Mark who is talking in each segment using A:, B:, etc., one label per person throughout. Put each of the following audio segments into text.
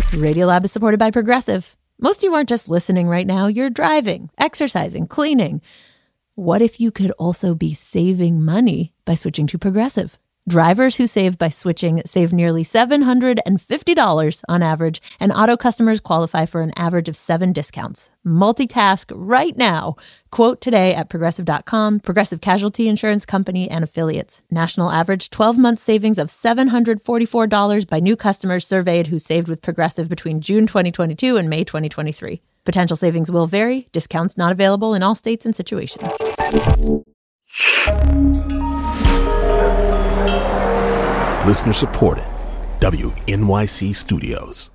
A: Radiolab is supported by Progressive. Most of you aren't just listening right now. You're driving, exercising, cleaning. What if you could also be saving money by switching to Progressive? Drivers who save by switching save nearly $750 on average, and auto customers qualify for an average of 7 discounts. Multitask right now. Quote today at Progressive.com. Progressive Casualty Insurance Company and Affiliates. National average 12-month savings of $744 by new customers surveyed who saved with Progressive between June 2022 and May 2023. Potential savings will vary. Discounts not available in all states and situations.
B: Listener supported. WNYC Studios.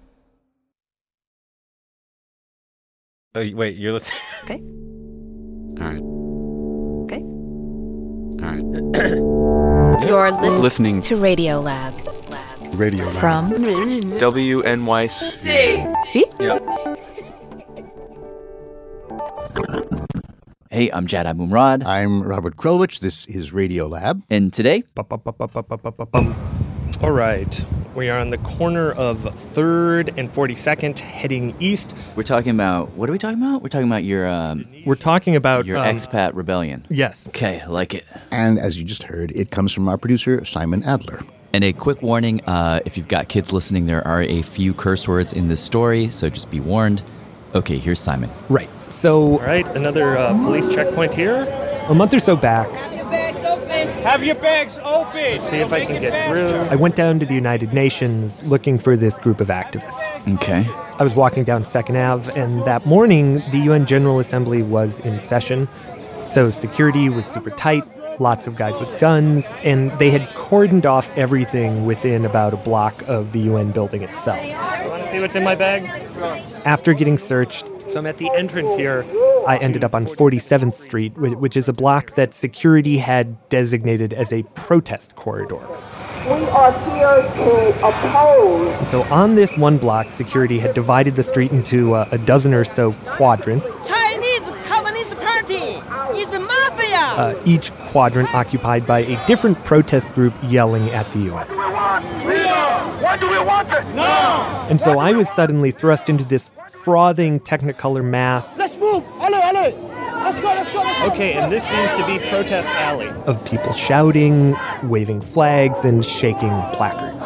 C: Oh, wait, you're listening?
D: Okay.
C: All right.
D: Okay.
C: All right.
D: You're
E: listening
D: to Radiolab.
E: Radio Lab.
D: From
E: WNYC.
D: See?
C: Yep.
F: Hey, I'm Jad Abumrad.
G: I'm Robert Krulwich. This is Radio Lab.
F: And today...
H: All right. We are on the corner of 3rd and 42nd, heading east.
F: We're talking about... What are we talking about? We're talking about your...
H: We're talking about...
F: Your expat rebellion.
H: Yes.
F: Okay, I like it.
G: And as you just heard, it comes from our producer, Simon Adler.
F: And a quick warning, if you've got kids listening, there are a few curse words in this story, so just be warned. Okay, here's Simon.
H: Right. So... All right, another police checkpoint here. A month or so back...
I: Have your bags open!
H: See if I can get through. I went down to the United Nations looking for this group of activists.
F: Okay.
H: I was walking down 2nd Ave, and that morning, the UN General Assembly was in session. So security was super tight, lots of guys with guns, and they had cordoned off everything within about a block of the UN building itself. You want to see what's in my bag? After getting searched, so I'm at the entrance here. I ended up on 47th Street, which is a block that security had designated as a protest corridor.
J: We are here to oppose.
H: And so on this one block, security had divided the street into a dozen or so quadrants.
I: Chinese Communist Party is a mafia.
H: Each quadrant occupied by a different protest group yelling at the UN.
J: What do we want? Freedom! What do we want? No!
H: And so I was suddenly thrust into this frothing Technicolor mass.
I: Let's move! Allez! Let's go!
H: Okay, and this seems to be Protest Alley. Of people shouting, waving flags, and shaking placards.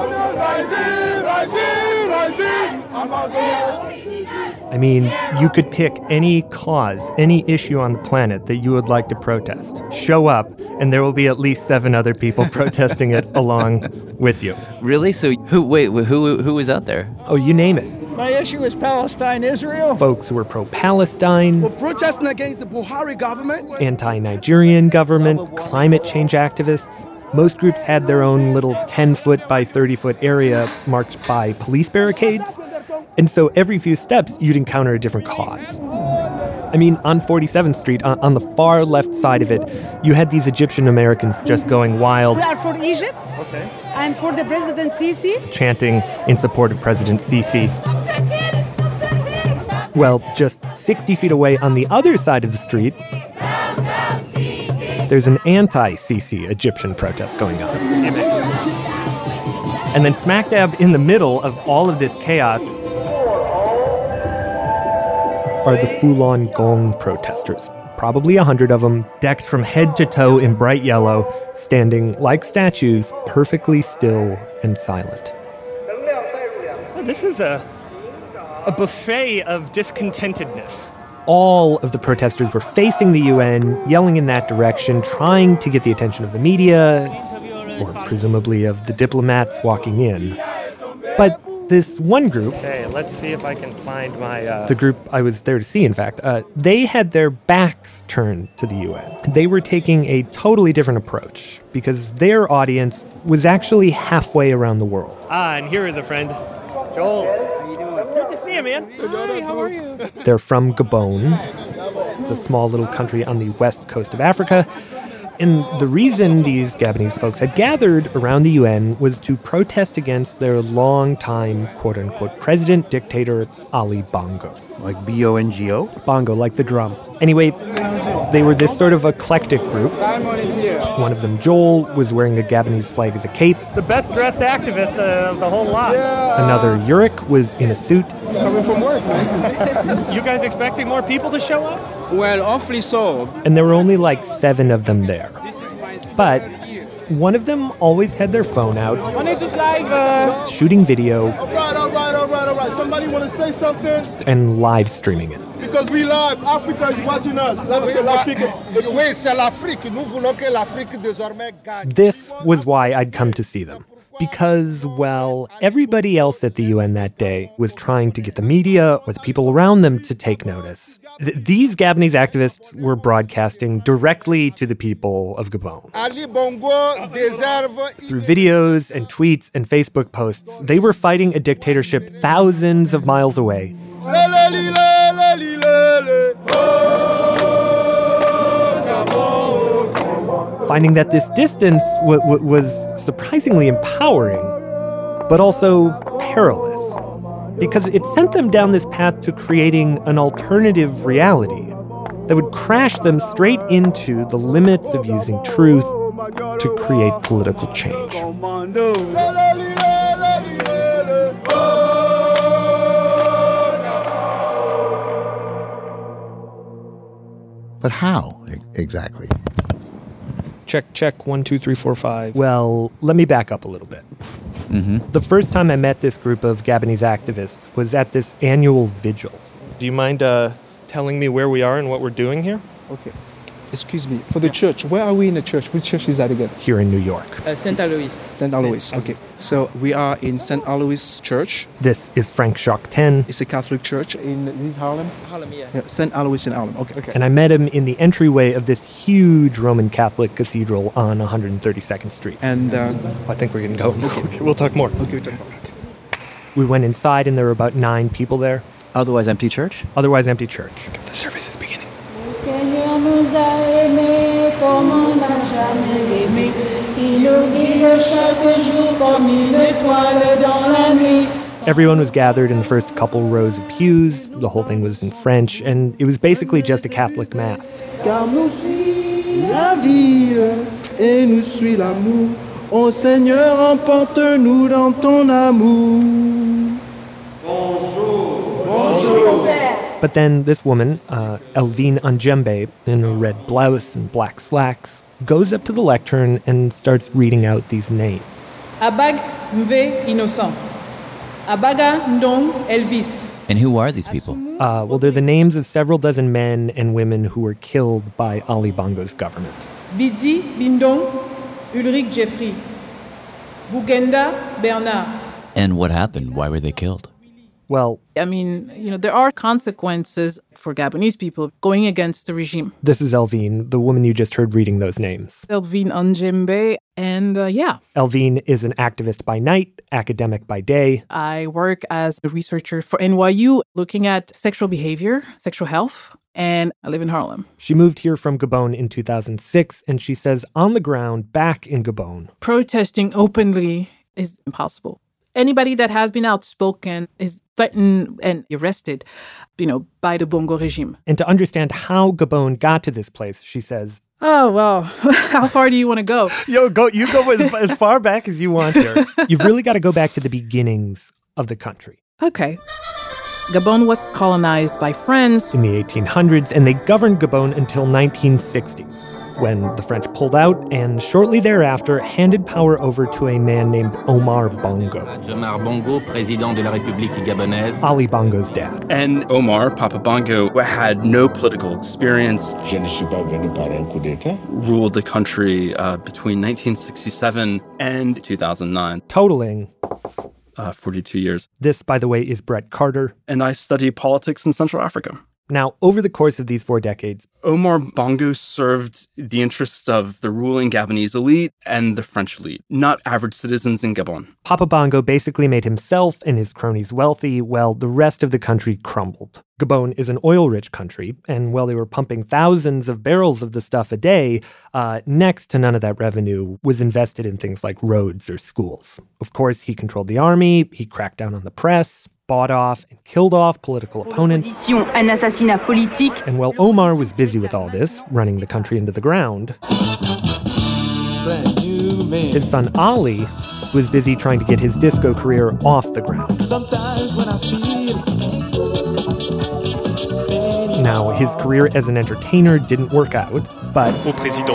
H: I mean, you could pick any cause, any issue on the planet that you would like to protest. Show up, and there will be at least 7 other people protesting it along with you.
F: Really? So who was out there?
H: Oh, you name it.
I: My issue is Palestine-Israel.
H: Folks who were pro-Palestine.
J: We're protesting against the Buhari government.
H: Anti-Nigerian government, climate change activists. Most groups had their own little 10-foot by 30-foot area marked by police barricades. And so every few steps, you'd encounter a different cause. I mean, on 47th Street, on the far left side of it, you had these Egyptian Americans just going wild.
K: We are for Egypt.
H: Okay.
K: And for the President Sisi.
H: Chanting in support of President Sisi. Well, just 60 feet away on the other side of the street, there's an anti-Sisi Egyptian protest going on. And then smack dab in the middle of all of this chaos are the Falun Gong protesters. Probably 100 of them, decked from head to toe in bright yellow, standing like statues, perfectly still and silent. This is a buffet of discontentedness. All of the protesters were facing the UN, yelling in that direction, trying to get the attention of the media, or presumably of the diplomats walking in. But this one group... Okay, let's see if I can find my... The group I was there to see, in fact. They had their backs turned to the UN. They were taking a totally different approach, because their audience was actually halfway around the world. And here is a friend. Joel. How you doing? Good to see you, man.
K: Hi, how are you?
H: They're from Gabon. It's a small little country on the west coast of Africa. And the reason these Gabonese folks had gathered around the UN was to protest against their longtime, quote-unquote, president, dictator, Ali Bongo.
G: Like B-O-N-G-O?
H: Bongo, like the drum. Anyway, they were this sort of eclectic group.
I: Simon is here.
H: One of them, Joel, was wearing a Gabonese flag as a cape.
L: The best dressed activist of the whole lot.
H: Yeah. Another, Yurik, was in a suit.
L: Coming from work, man. You guys expecting more people to show up?
M: Well, awfully so.
H: And there were only like 7 of them there. But one of them always had their phone out. Shooting video.
J: All right. Somebody want to say something?
H: And live streaming it.
J: Because we live. Africa is watching us.
H: This was why I'd come to see them. Because, well, everybody else at the UN that day was trying to get the media or the people around them to take notice. These Gabonese activists were broadcasting directly to the people of Gabon. Through videos and tweets and Facebook posts, they were fighting a dictatorship thousands of miles away. Finding that this distance was surprisingly empowering, but also perilous, because it sent them down this path to creating an alternative reality that would crash them straight into the limits of using truth to create political change.
G: But how exactly?
H: Check, 1, 2, 3, 4, 5. Well, let me back up a little bit. The first time I met this group of Gabonese activists was at this annual vigil.
L: Do you mind telling me where we are and what we're doing here?
M: Okay. Excuse me, for the church, where are we in the church? Which church is that again?
H: Here in New York.
D: St. Alois.
M: St. Alois, okay. So we are in St. Alois Church.
H: This is Frank Jacques 10.
M: It's a Catholic church in Harlem?
D: Harlem, yeah.
M: St. Alois in Harlem, okay.
H: And I met him in the entryway of this huge Roman Catholic cathedral on 132nd Street.
M: And
H: I think we're going to go.
M: Okay.
H: We'll talk more.
M: Okay, we'll talk more.
H: We went inside and there were about 9 people there.
F: Otherwise empty church?
H: Otherwise empty church.
M: The service is beginning.
N: Seigneur nous a aimés comme on n'a jamais aimé. Il nous guide chaque jour comme une étoile dans la nuit.
H: Everyone was gathered in the first couple rows of pews. The whole thing was in French, and it was basically just a Catholic mass.
M: Car nous suit la vie et nous suit l'amour. Ô Seigneur, emporte-nous dans ton amour.
N: Bonjour. Bonjour.
H: But then this woman, Elvine Anjembe, in a red blouse and black slacks, goes up to the lectern and starts reading out these names.
O: Abag Mve Innocent. Abaga Ndong Elvis.
F: And who are these people?
H: Well, they're the names of several dozen men and women who were killed by Ali Bongo's government.
O: Bidi Bindong Ulrich Jeffrey. Bugenda Bernard.
F: And what happened? Why were they killed?
H: Well,
O: I mean, there are consequences for Gabonese people going against the regime.
H: This is Elvine, the woman you just heard reading those names.
O: Elvine Anjembe, and
H: Elvine is an activist by night, academic by day.
O: I work as a researcher for NYU looking at sexual behavior, sexual health, and I live in Harlem.
H: She moved here from Gabon in 2006, and she says on the ground back in Gabon,
O: protesting openly is impossible. Anybody that has been outspoken is threatened and arrested, by the Bongo regime.
H: And to understand how Gabon got to this place, she says,
O: oh, well, how far do you want to go?
H: You go as far back as you want here. You've really got to go back to the beginnings of the country.
O: Okay. Gabon was colonized by France
H: in the 1800s, and they governed Gabon until 1960. When the French pulled out and shortly thereafter handed power over to a man named Omar Bongo.
P: Omar Bongo, Président de la République Gabonaise.
H: Ali Bongo's dad.
C: And Omar, Papa Bongo, had no political experience.
Q: Je ne suis pas venu par un coup d'État.
C: Ruled the country between 1967 and 2009.
H: Totaling
C: 42 years.
H: This, by the way, is Brett Carter.
C: And I study politics in Central Africa.
H: Now, over the course of these 4 decades,
C: Omar Bongo served the interests of the ruling Gabonese elite and the French elite, not average citizens in Gabon.
H: Papa Bongo basically made himself and his cronies wealthy while the rest of the country crumbled. Gabon is an oil-rich country, and while they were pumping thousands of barrels of the stuff a day, next to none of that revenue was invested in things like roads or schools. Of course, he controlled the army, he cracked down on the press, bought off and killed off political opponents. And while Omar was busy with all this, running the country into the ground, His son Ali was busy trying to get his disco career off the ground.
R: Sometimes when I feel
H: Now, his career as an entertainer didn't work out, but in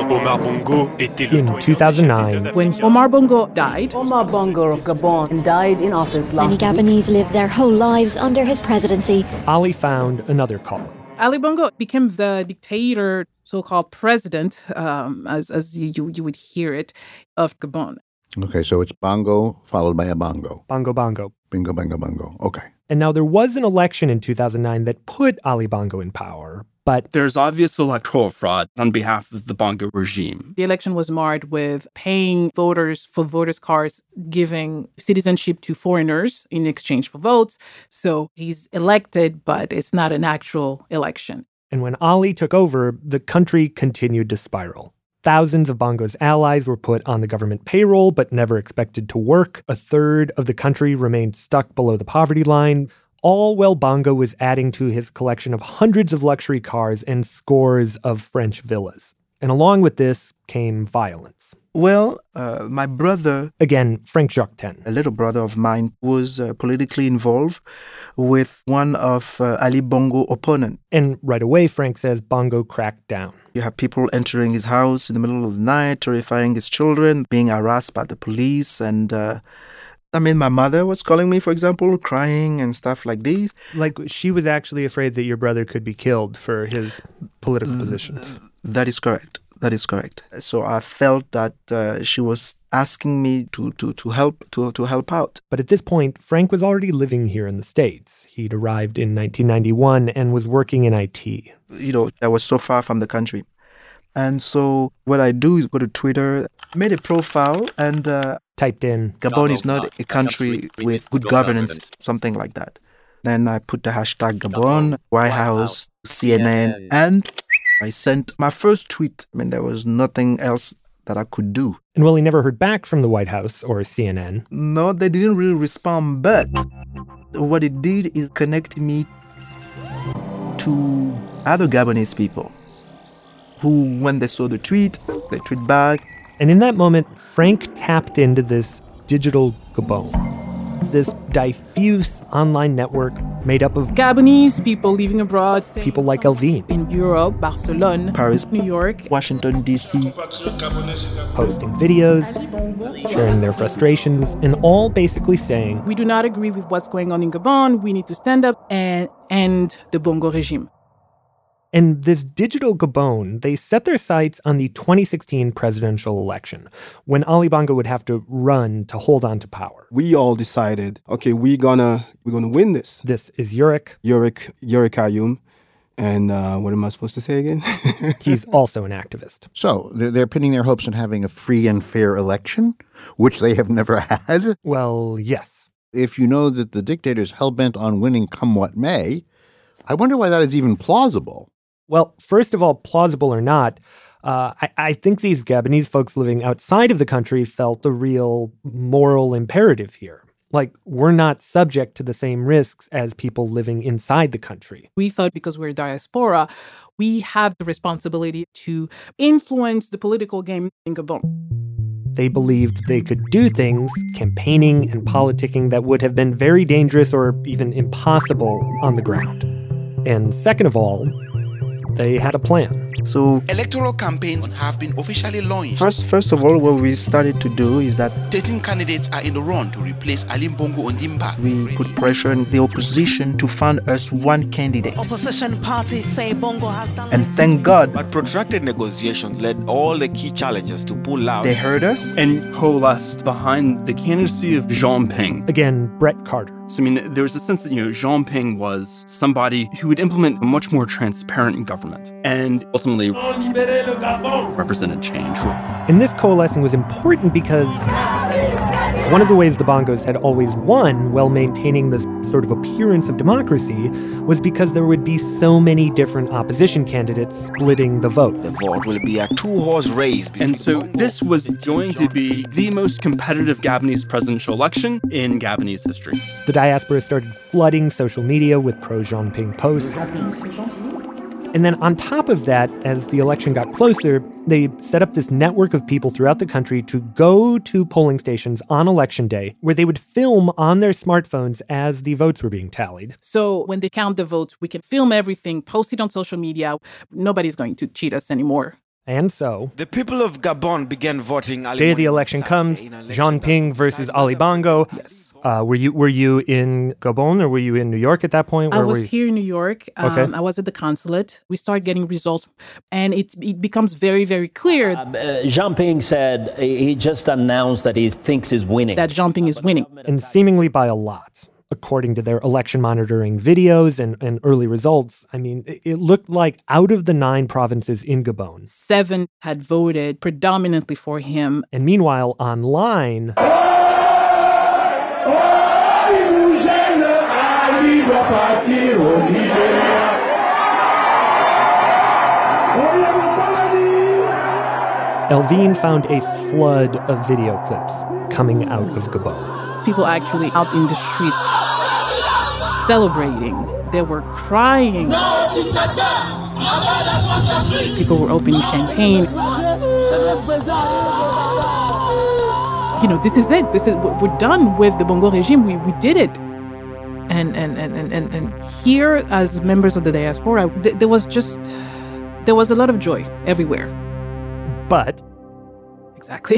H: 2009,
O: when Omar Bongo died,
D: Omar Bongo of Gabon died in office last
S: Many Gabonese live their whole lives under his presidency.
H: Ali found another calling.
O: Ali Bongo became the dictator, so-called president, as you would hear it, of Gabon.
G: Okay, so it's bongo followed by a bongo.
H: Bongo, bongo.
G: Bingo, bango, bongo. Okay.
H: And now there was an election in 2009 that put Ali Bongo in power, but
C: there's obvious electoral fraud on behalf of the Bongo regime.
O: The election was marred with paying voters for voters' cards, giving citizenship to foreigners in exchange for votes. So he's elected, but it's not an actual election.
H: And when Ali took over, the country continued to spiral. Thousands of Bongo's allies were put on the government payroll, but never expected to work. A third of the country remained stuck below the poverty line, all while Bongo was adding to his collection of hundreds of luxury cars and scores of French villas. And along with this came violence.
M: Well, my brother...
H: Again, Frank Jocten.
M: A little brother of mine was politically involved with one of Ali Bongo's opponents.
H: And right away, Frank says Bongo cracked down.
M: You have people entering his house in the middle of the night, terrifying his children, being harassed by the police. And, my mother was calling me, for example, crying and stuff like this.
H: Like, she was actually afraid that your brother could be killed for his political positions.
M: That is correct. That is correct. So I felt that she was asking me to help out.
H: But at this point, Frank was already living here in the States. He'd arrived in 1991 and was working in IT.
M: I was so far from the country. And so what I do is go to Twitter, made a profile, and
H: typed in,
M: Gabon is not a country with good governance, something like that. Then I put the hashtag Gabon, White House, CNN, and I sent my first tweet. There was nothing else that I could do.
H: And while he never heard back from the White House or CNN.
M: No, they didn't really respond, but what it did is connect me to other Gabonese people who, when they saw the tweet, they tweet back.
H: And in that moment, Frank tapped into this digital Gabon, this diffuse online network made up of
O: Gabonese people living abroad,
H: people like Elvine,
O: in Europe, Barcelona,
M: Paris,
O: New York,
M: Washington, D.C.,
H: posting videos, sharing their frustrations, and all basically saying,
O: we do not agree with what's going on in Gabon. We need to stand up and end the Bongo regime.
H: And this digital Gabon, they set their sights on the 2016 presidential election, when Ali Bongo would have to run to hold on to power.
T: We all decided, okay, we're gonna win this.
H: This is Yurik
T: Ayoum. And what am I supposed to say again?
H: He's also an activist.
G: So they're pinning their hopes on having a free and fair election, which they have never had?
H: Well, yes.
G: If you know that the dictator's hell-bent on winning come what may, I wonder why that is even plausible.
H: Well, first of all, plausible or not, I think these Gabonese folks living outside of the country felt a real moral imperative here. Like, we're not subject to the same risks as people living inside the country.
O: We thought because we're diaspora, we have the responsibility to influence the political game in Gabon.
H: They believed they could do things, campaigning and politicking, that would have been very dangerous or even impossible on the ground. And second of all, they had a plan.
M: So
U: electoral campaigns have been officially launched.
M: First of all, what we started to do is that
U: 13 candidates are in the run to replace Ali Bongo Ondimba.
M: We put pressure on the opposition to find us one candidate.
I: Opposition parties say Bongo has done.
M: And thank God.
V: But protracted negotiations led all the key challengers to pull out.
M: They heard us
C: and coalesced behind the candidacy of Jean Ping.
H: Again, Brett Carter.
C: So, there was a sense that, Jean Ping was somebody who would implement a much more transparent government and ultimately represented change.
H: And this coalescing was important because one of the ways the Bongos had always won while maintaining this sort of appearance of democracy was because there would be so many different opposition candidates splitting the vote.
V: The vote will be a two-horse race.
C: And so this was going to be the most competitive Gabonese presidential election in Gabonese history.
H: The diaspora started flooding social media with pro-Jean Ping posts. And then on top of that, as the election got closer, they set up this network of people throughout the country to go to polling stations on election day where they would film on their smartphones as the votes were being tallied.
O: So when they count the votes, we can film everything, post it on social media. Nobody's going to cheat us anymore.
H: And so,
V: the people of Gabon began voting.
H: Day of the election comes, Jean Ping versus Ali Bongo.
O: Yes.
H: Were you in Gabon or were you in New York at that point?
O: I was here in New York.
H: Okay.
O: I was at the consulate. We started getting results, and it becomes very, very clear.
A: Jean Ping said he just announced that he thinks he's winning.
O: That Jean Ping is winning.
H: And seemingly by a lot. According to their election monitoring videos and early results, I mean, it looked like out of the 9 provinces in Gabon,
O: 7 had voted predominantly for him.
H: And meanwhile, online, Elvine found a flood of video clips coming out of Gabon.
O: People actually out in the streets celebrating. They were crying. People were opening champagne. You know, this is it. We're done with the Bongo regime. We did it. And here, as members of the diaspora, there was a lot of joy everywhere.
H: But
O: exactly.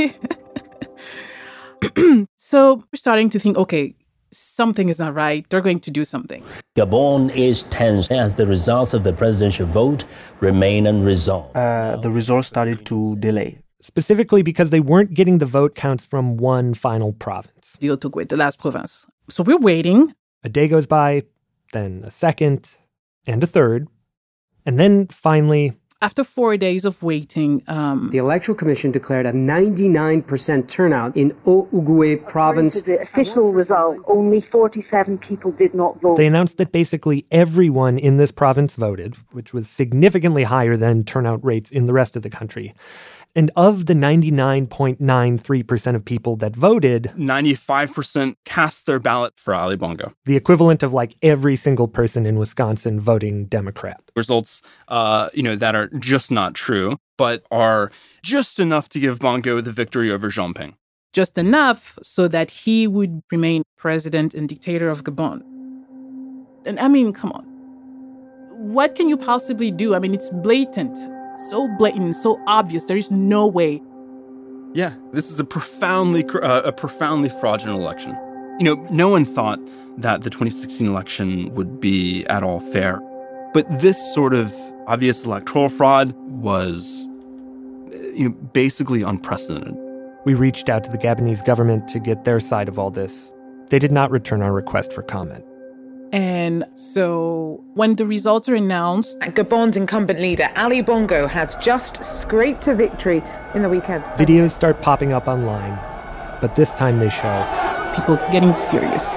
O: So we're starting to think, okay, something is not right. They're going to do something.
A: Gabon is tense as the results of the presidential vote remain unresolved.
M: The results started to delay.
H: Specifically because they weren't getting the vote counts from one final province.
O: The Otogo, the last province. So we're waiting.
H: A day goes by, then a second, and a third. And then finally,
O: after 4 days of waiting,
B: the Electoral Commission declared a 99% turnout in Ougoué province.
W: The official result, only 47 people did not vote.
H: They announced that basically everyone in this province voted, which was significantly higher than turnout rates in the rest of the country. And of the 99.93% of people that voted,
C: 95% cast their ballot for Ali Bongo.
H: The equivalent of like every single person in Wisconsin voting Democrat.
C: Results, that are just not true, but are just enough to give Bongo the victory over Jean Ping.
O: Just enough so that he would remain president and dictator of Gabon. And I mean, come on. What can you possibly do? I mean, it's blatant. So blatant, so obvious. There is no way.
C: Yeah, this is a profoundly fraudulent election. You know, no one thought that the 2016 election would be at all fair. But this sort of obvious electoral fraud was, basically unprecedented.
H: We reached out to the Gabonese government to get their side of all this. They did not return our request for comment.
O: And so when the results are announced,
X: Gabon's incumbent leader, Ali Bongo, has just scraped a victory in the weekend.
H: Videos start popping up online, but this time they show
O: people getting furious.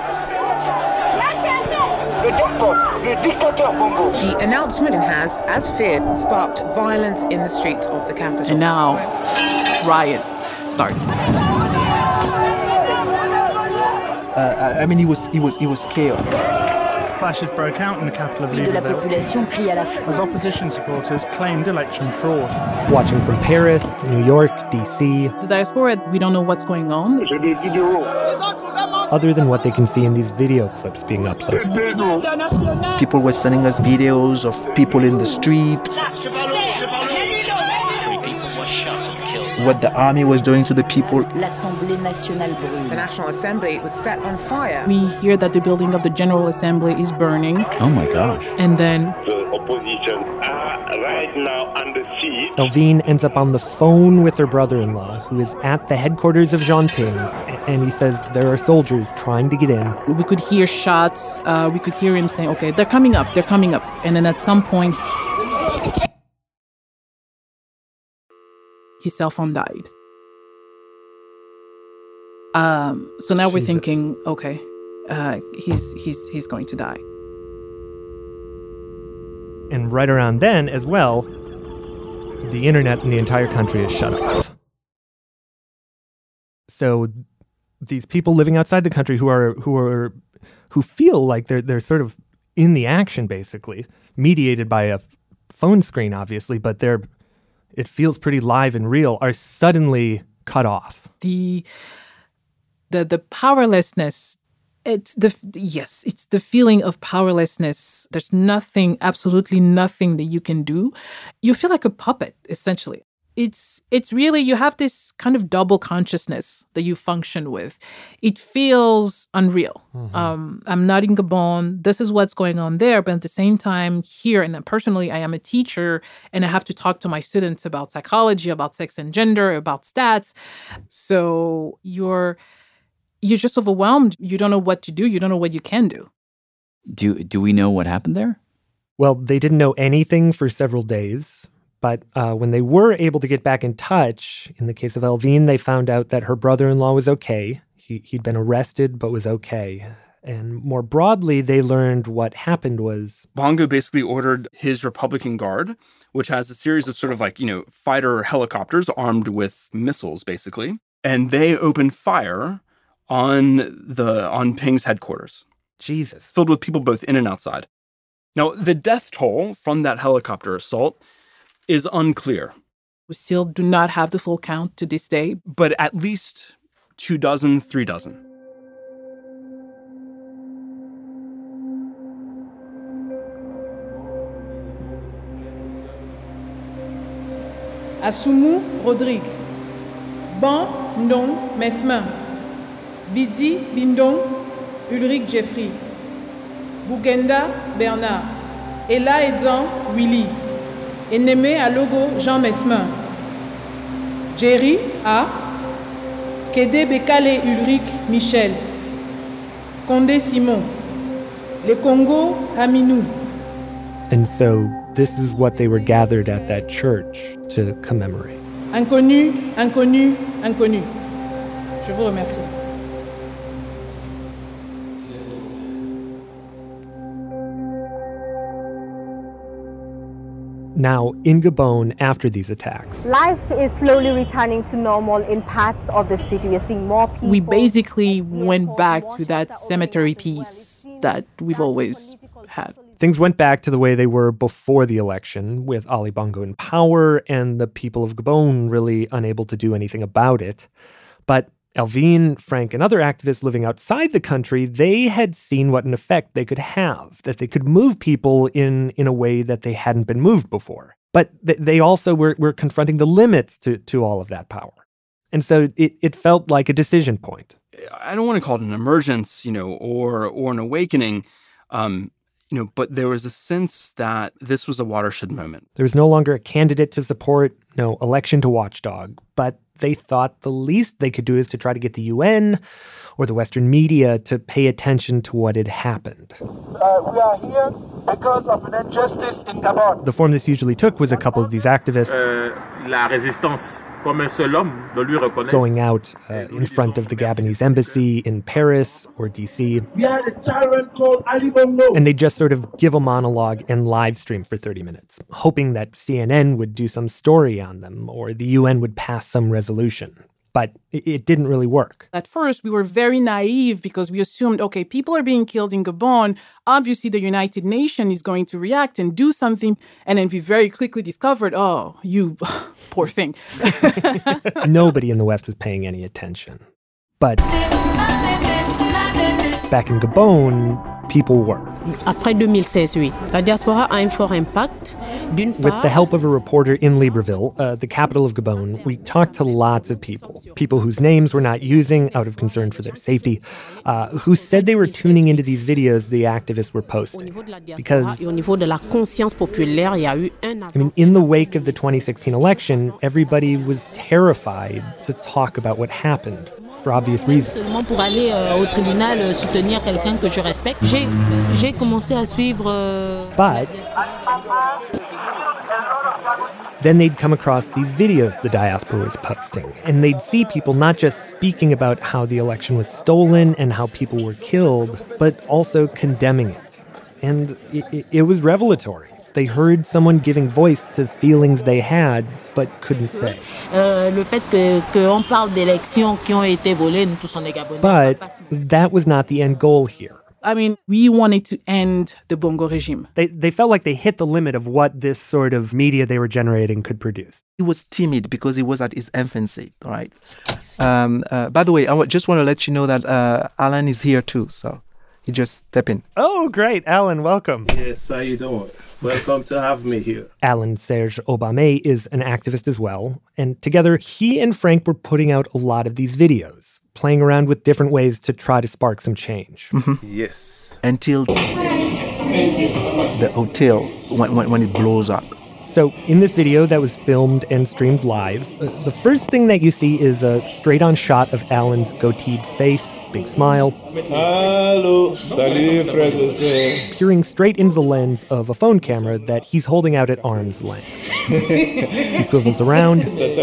X: The announcement has, as feared, sparked violence in the streets of the capital.
O: And now riots start.
M: It was chaos.
L: Clashes broke out in the capital of Libreville as opposition supporters claimed election fraud.
H: Watching from Paris, New York, D.C.
O: The diaspora, we don't know what's going on.
H: Other than what they can see in these video clips being uploaded.
M: People were sending us videos of people in the street. What the army was doing to the people.
X: The National Assembly was set on fire.
O: We hear that the building of the General Assembly is burning.
F: Oh my gosh.
O: And then
J: the opposition are right now under siege.
H: Elvine ends up on the phone with her brother-in-law, who is at the headquarters of Jean Ping, and he says there are soldiers trying to get in.
O: We could hear shots. We could hear him saying, okay, they're coming up. And then at some point, his cell phone died. So now we're thinking, okay, he's going to die.
H: And right around then, as well, the internet in the entire country is shut off. So these people living outside the country who feel like they're sort of in the action, basically, mediated by a phone screen, obviously, but it feels pretty live and real, are suddenly cut off.
O: The powerlessness, it's the feeling of powerlessness. There's nothing, absolutely nothing that you can do. You feel like a puppet, essentially. It's really, you have this kind of double consciousness that you function with. It feels unreal. Mm-hmm. I'm not in Gabon. This is what's going on there. But at the same time, here, and personally, I am a teacher, and I have to talk to my students about psychology, about sex and gender, about stats. So you're just overwhelmed. You don't know what to do. You don't know what you can do.
F: Do we know what happened there?
H: Well, they didn't know anything for several days. But when they were able to get back in touch, in the case of Elvine, they found out that her brother-in-law was okay. He'd been arrested, but was okay. And more broadly, they learned what happened was...
C: Bongo basically ordered his Republican Guard, which has a series of sort of fighter helicopters armed with missiles, basically. And they opened fire on Ping's headquarters.
H: Jesus.
C: Filled with people both in and outside. Now, the death toll from that helicopter assault is unclear.
O: We still do not have the full count to this day.
C: But at least 24, 3 dozen.
E: Assoumou Rodrigue. Ban Ndong Mesmin. Bidi Bindong Ulrich Jeffrey. Bougenda Bernard. Ella Edzan Willy. Ennemé à Logo Jean Mesmin. Jerry A. Kédé Bekale Ulrich Michel. Condé Simon. Le Congo Aminou.
H: And so this is what they were gathered at that church to commemorate.
E: Inconnu, inconnu, inconnu. Je vous remercie.
H: Now, in Gabon, after these attacks,
K: life is slowly returning to normal in parts of the city. We're seeing more people.
O: We basically went back to that cemetery peace that we've always had.
H: Things went back to the way they were before the election, with Ali Bongo in power and the people of Gabon really unable to do anything about it. But Elvine, Frank, and other activists living outside the country, they had seen what an effect they could have, that they could move people in a way that they hadn't been moved before. But they also were confronting the limits to all of that power. And so it felt like a decision point.
C: I don't want to call it an emergence, or an awakening, but there was a sense that this was a watershed moment.
H: There was no longer a candidate to support, no election to watchdog, but they thought the least they could do is to try to get the UN or the Western media to pay attention to what had happened.
J: We are here because of an injustice in Gabon.
H: The form this usually took was a couple of these activists
N: la résistance comme un seul homme de lui reconnaître.
H: Going out in front of the Gabonese embassy in Paris or DC.
J: We had a tyrant called Ali Bongo.
H: And they'd just sort of give a monologue and live stream for 30 minutes, hoping that CNN would do some story on them or the UN would pass some resolution. But it didn't really work.
O: At first, we were very naive because we assumed, okay, people are being killed in Gabon. Obviously, the United Nations is going to react and do something. And then we very quickly discovered, oh, you poor thing.
H: Nobody in the West was paying any attention. But back in Gabon, people were.
P: Après 2016, oui. La diaspora a un fort impact.
H: With the help of a reporter in Libreville, the capital of Gabon, we talked to lots of people whose names we're not using out of concern for their safety, who said they were tuning into these videos the activists were posting. Because, in the wake of the 2016 election, everybody was terrified to talk about what happened. For obvious reasons.
P: Seulement pour aller au tribunal soutenir quelqu'un que je respecte. J'ai commencé à suivre.
H: But then they'd come across these videos the diaspora was posting, and they'd see people not just speaking about how the election was stolen and how people were killed, but also condemning it. And it was revelatory. They heard someone giving voice to feelings they had but couldn't say.
P: Le fait qu'on parle d'élections qui ont été volées, nous tous on est Gabonais.
H: But that was not the end goal here.
O: I mean, we wanted to end the Bongo regime.
H: They felt like they hit the limit of what this sort of media they were generating could produce.
M: He was timid because he was at his infancy, all right? By the way, I just want to let you know that Alan is here too, so he just stepped in.
H: Oh, great. Alan, welcome.
D: Yes, how you doing? Welcome to have me here.
H: Alan Serge Obame is an activist as well, and together he and Frank were putting out a lot of these videos, playing around with different ways to try to spark some change.
M: Mm-hmm.
D: Yes.
M: Until the hotel, when it blows up.
H: So in this video that was filmed and streamed live, the first thing that you see is a straight-on shot of Alan's goateed face, big smile.
D: Hello, salut, frère de sœur.
H: Peering straight into the lens of a phone camera that he's holding out at arm's length. He swivels around.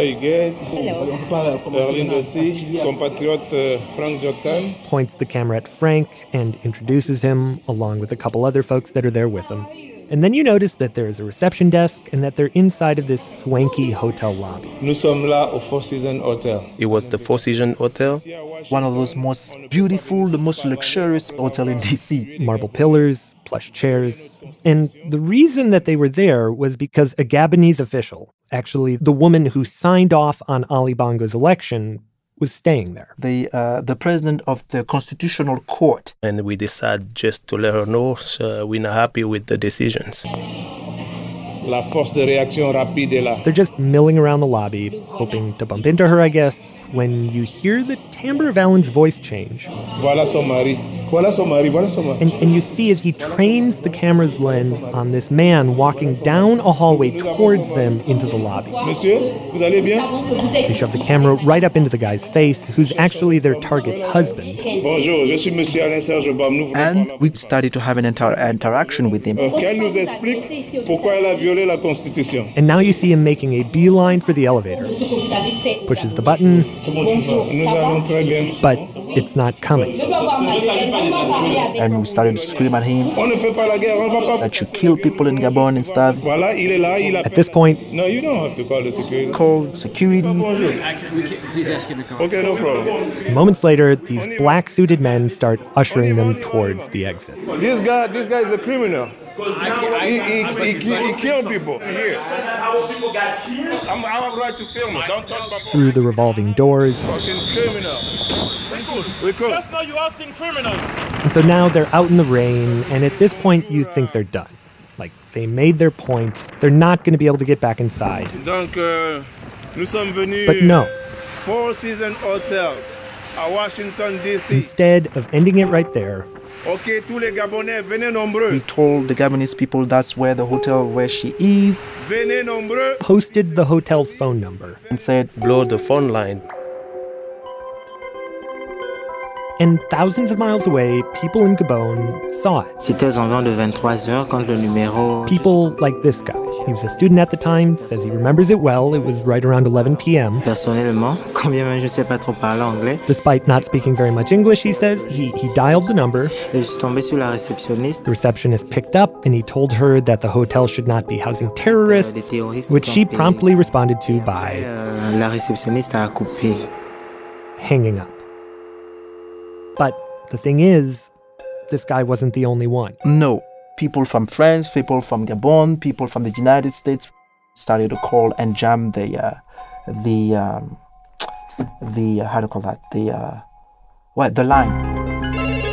H: Points the camera at Frank and introduces him, along with a couple other folks that are there with him. And then you notice that there is a reception desk and that they're inside of this swanky hotel lobby.
D: Nous sommes là au Four Seasons Hotel. It was the Four Seasons Hotel.
M: One of those most beautiful, the most luxurious hotel in D.C.
H: Marble pillars, plush chairs. And the reason that they were there was because a Gabonese official, actually the woman who signed off on Ali Bongo's election, was staying there.
M: The president of the Constitutional Court.
D: And we decided just to let her know we're not happy with the decisions. La force de réaction rapide est là.
H: They're just milling around the lobby, hoping to bump into her, I guess, when you hear the timbre of Alan's voice change.
D: Voilà son mari. Voilà son mari. Voilà son mari.
H: And you see as he trains the camera's lens on this man walking down a hallway towards them into the lobby.
D: Monsieur, vous allez bien?
H: They shove the camera right up into the guy's face, who's actually their target's husband.
D: Bonjour, je suis Monsieur Alain Serge Obame.
M: And we started to have an interaction with him.
D: Qu'elle nous explique pourquoi elle a violé la Constitution.
H: And now you see him making a beeline for the elevator. Pushes the button, but it's not coming.
M: And we started to scream at him that you kill people in Gabon and stuff.
H: At this point,
D: no, you don't have to call the security.
M: Call security.
D: Please ask him to come. Okay, no problem.
H: Moments later, these black-suited men start ushering them towards the exit.
D: This guy is a criminal. He killed people here. I have a right to film it. Don't touch my phone.
H: Through the revolving doors.
D: Fucking criminal.
N: Just now you asking criminals.
H: And so now they're out in the rain, and at this point you think they're done. Like, they made their point. They're not going to be able to get back inside.
D: Donc, nous sommes venus.
H: But no.
D: Four Seasons Hotel at Washington, D.C.
H: Instead of ending it right there,
D: okay, tous les Gabonais, venez nombreux.
M: We told the Gabonese people that's where the hotel where she is.
D: Venez nombreux.
H: Posted the hotel's phone number.
M: And said,
D: blow the phone line.
H: And thousands of miles away, people in Gabon saw it.
Q: C'était aux environs de 23h quand le numéro...
H: People like this guy. He was a student at the time, says he remembers it well. It was right around 11 p.m.
Q: Personnellement, quand bien même je ne sais pas trop parler anglais.
H: Despite not speaking very much English, he says, he dialed the number.
Q: Et je suis tombé sur la réceptionniste.
H: The receptionist picked up and he told her that the hotel should not be housing terrorists, which she promptly responded to by...
Q: La réceptionniste a coupé.
H: Hanging up. But the thing is, this guy wasn't the only one.
M: No. People from France, people from Gabon, people from the United States started to call and jam the how do you call that? The line.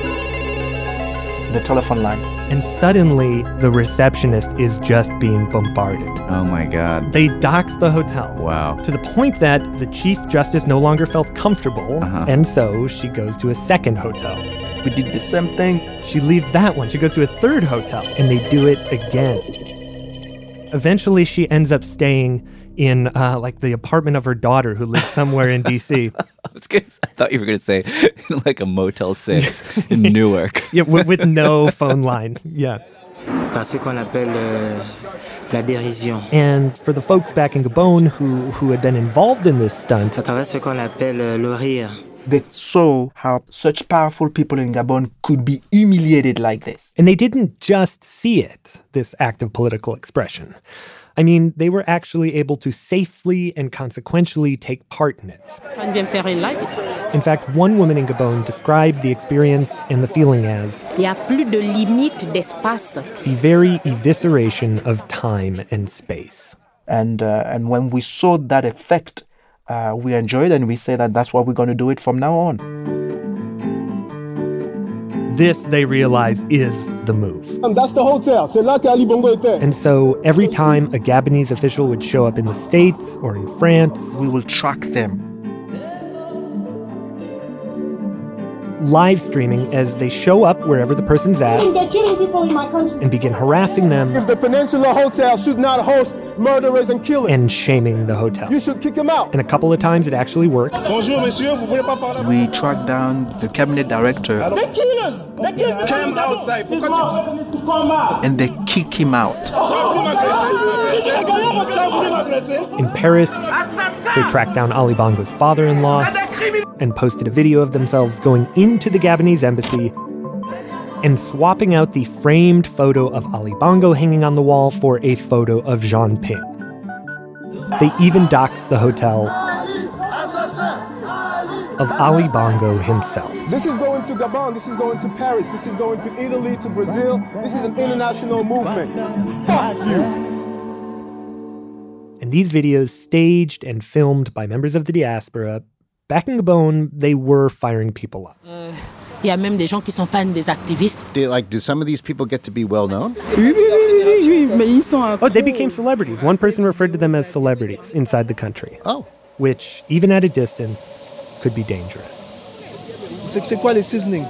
M: The telephone line.
H: And suddenly, the receptionist is just being bombarded.
F: Oh my God.
H: They doxed the hotel.
F: Wow.
H: To the point that the Chief Justice no longer felt comfortable, and so she goes to a second hotel.
M: We did the same thing.
H: She leaves that one. She goes to a third hotel, and they do it again. Eventually, she ends up staying in like the apartment of her daughter who lives somewhere in D.C.
F: I thought you were going to say like a Motel 6 in Newark.
H: Yeah, with no phone line. Yeah.
Q: Parce qu'on appelle la dérision.
H: And for the folks back in Gabon who had been involved in this stunt,
Q: à travers ce qu'on appelle le rire.
M: They saw how such powerful people in Gabon could be humiliated like this.
H: And they didn't just see it, this act of political expression. I mean, they were actually able to safely and consequentially take part in it. In fact, one woman in Gabon described the experience and the feeling as
P: the
H: very evisceration of time and space.
M: And when we saw that effect, we enjoyed it, and we say that that's what we're going to do it from now on.
H: This, they realize, is the move.
J: That's the hotel. C'est là qu'Ali Bongo était.
H: And so every time a Gabonese official would show up in the States or in France,
M: we will track them.
H: Live streaming as they show up wherever the person's at
J: They're killing people in my country.
H: and begin harassing them
J: If the Peninsula Hotel should not host murderers and killers,
H: and shaming the hotel.
J: you should kick them out.
H: And a couple of times it actually worked.
J: Bonjour, monsieur, vous voulez pas parler?
M: We tracked down the cabinet director.
J: The killers! The killers!
M: Come
J: outside.
M: And they kick him out.
H: In Paris, they tracked down Ali Bongo's father-in-law and posted a video of themselves going into the Gabonese embassy and swapping out the framed photo of Ali Bongo hanging on the wall for a photo of Jean Ping. They even doxed the hotel of Ali Bongo himself.
J: This is going to Gabon, this is going to Paris, this is going to Italy, to Brazil. This is an international movement. Fuck you!
H: And these videos, staged and filmed by members of the diaspora, back in Gabon, they were firing people up.
P: Il y a même des gens qui sont fans des activistes.
G: Do some of these people get to be well known?
H: Oh, they became celebrities. One person referred to them as celebrities inside the country.
G: Oh.
H: Which, even at a distance, could be dangerous.
J: C'est quoi les seasonings?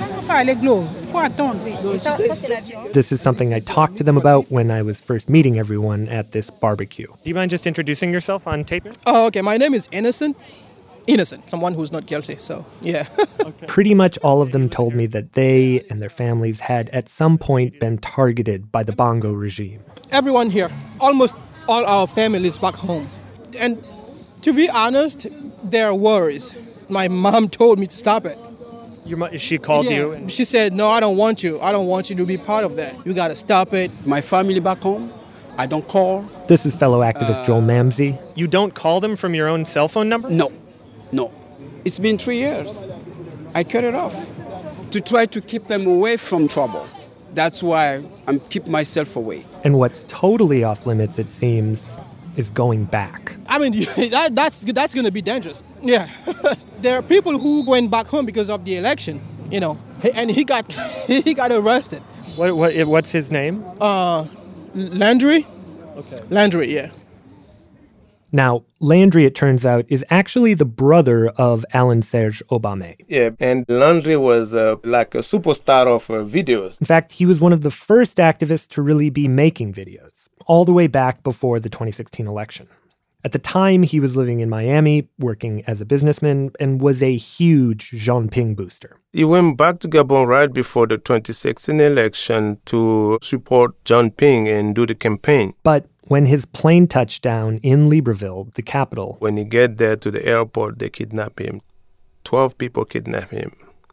H: This is something I talked to them about when I was first meeting everyone at this barbecue. Do you mind just introducing yourself on tape?
R: Oh, okay. My name is Innocent, someone who's not guilty, so yeah.
H: Pretty much all of them told me that they and their families had at some point been targeted by the Bongo regime.
R: Everyone here, almost all our families back home. And to be honest, there are worries. My mom told me to stop it.
H: She called you?
R: She said, no, I don't want you. I don't want you to be part of that. You got to stop it.
S: My family back home, I don't call.
H: This is fellow activist Joel Mamsie. You don't call them from your own cell phone number?
S: No. It's been 3 years. I cut it off to try to keep them away from trouble. That's why I'm keep myself away.
H: And what's totally off limits, it seems, is going back.
R: I mean, that's going to be dangerous. Yeah. There are people who went back home because of the election, and he got arrested.
H: What's his name?
R: Landry.
H: Okay.
R: Landry, yeah.
H: Now, Landry, it turns out, is actually the brother of Alain Serge Obame.
D: Yeah, and Landry was like a superstar of videos.
H: In fact, he was one of the first activists to really be making videos, all the way back before the 2016 election. At the time, he was living in Miami, working as a businessman, and was a huge Jean Ping booster.
D: He went back to Gabon right before the 2016 election to support Jean Ping and do the campaign.
H: But when his plane touched down in Libreville, the capital,
D: when he get there to the airport, they kidnap him. 12 people kidnap him.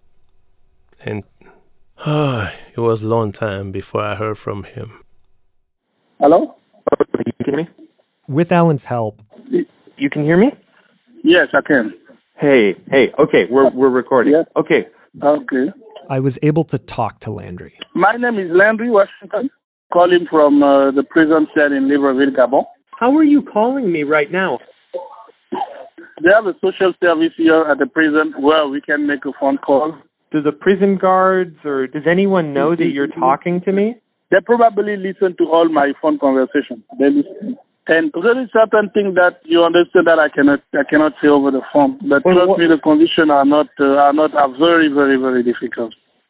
D: And it was a long time before I heard from him.
T: Hello? Can you hear me?
H: With Alan's help.
T: You can hear me? Yes, I can. Hey, okay, we're recording. Yeah. Okay.
H: I was able to talk to Landry.
T: My name is Landry Washington, calling from the prison cell in Libreville, Gabon.
H: How are you calling me right now?
T: They have a social service here at the prison where we can make a phone call.
H: Do the prison guards or does anyone know that you're talking to me?
T: They probably listen to all my phone conversations. They listen. And there is certain things that you understand that I cannot say over the phone. But trust me, the conditions are very, very, very difficult.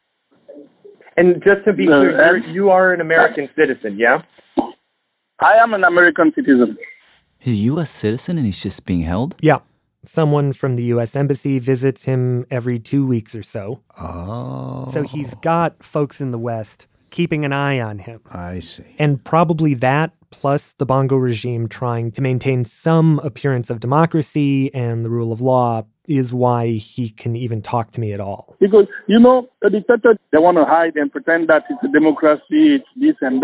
Y: And just to be clear, you are an American citizen, yeah?
T: I am an American citizen.
F: He's a U.S. citizen and he's just being held?
H: Yeah. Someone from the U.S. Embassy visits him every 2 weeks or so.
G: Oh.
H: So he's got folks in the West keeping an eye on him.
G: I see.
H: And probably that, plus the Bongo regime trying to maintain some appearance of democracy and the rule of law, is why he can even talk to me at all.
T: Because, the dictator, they want to hide and pretend that it's a democracy, it's this and that.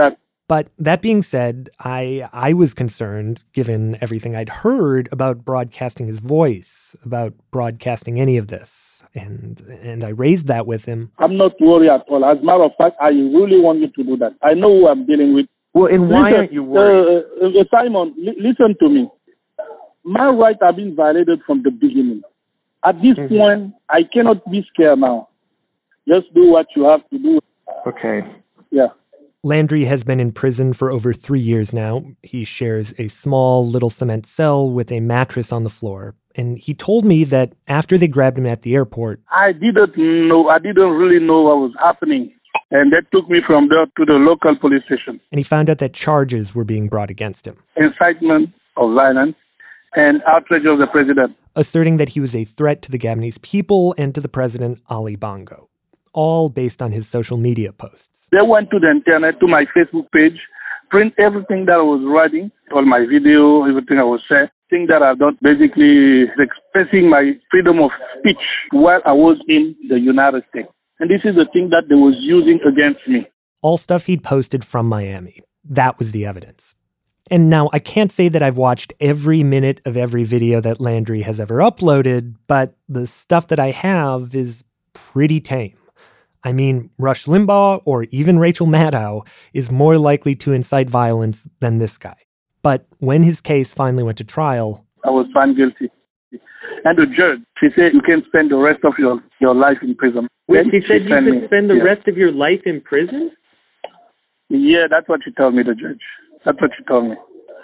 H: But that being said, I was concerned, given everything I'd heard about broadcasting his voice, about broadcasting any of this. And I raised that with him.
T: I'm not worried at all. As a matter of fact, I really want you to do that. I know who I'm dealing with.
Y: Well, and why aren't you worried?
T: Simon, listen to me. My rights have been violated from the beginning. At this point, I cannot be scared now. Just do what you have to do.
Y: Okay.
T: Yeah.
H: Landry has been in prison for over 3 years now. He shares a small little cement cell with a mattress on the floor. And he told me that after they grabbed him at the airport,
T: I didn't really know what was happening. And they took me from there to the local police station.
H: And he found out that charges were being brought against him.
T: Incitement of violence and outrage of the president.
H: Asserting that he was a threat to the Gabonese people and to the president, Ali Bongo. All based on his social media posts.
T: They went to the internet, to my Facebook page, print everything that I was writing, all my video, everything I was saying, thing that I've done, basically expressing my freedom of speech while I was in the United States. And this is the thing that they was using against me.
H: All stuff he'd posted from Miami. That was the evidence. And now, I can't say that I've watched every minute of every video that Landry has ever uploaded, but the stuff that I have is pretty tame. I mean, Rush Limbaugh or even Rachel Maddow is more likely to incite violence than this guy. But when his case finally went to trial,
T: I was found guilty. And the judge, she said you can spend the rest of your life in prison.
Y: Wait, she said you could spend the rest of your life in prison?
T: Yeah, that's what she told me, the judge. That's what she told me.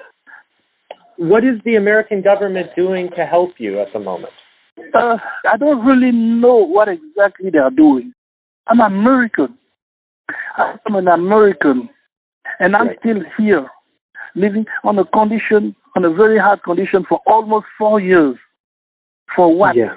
Y: What is the American government doing to help you at the moment?
T: I don't really know what exactly they are doing. I'm American. I'm an American. And I'm still here, living on a very hard condition for almost 4 years. For what?
Y: Yeah.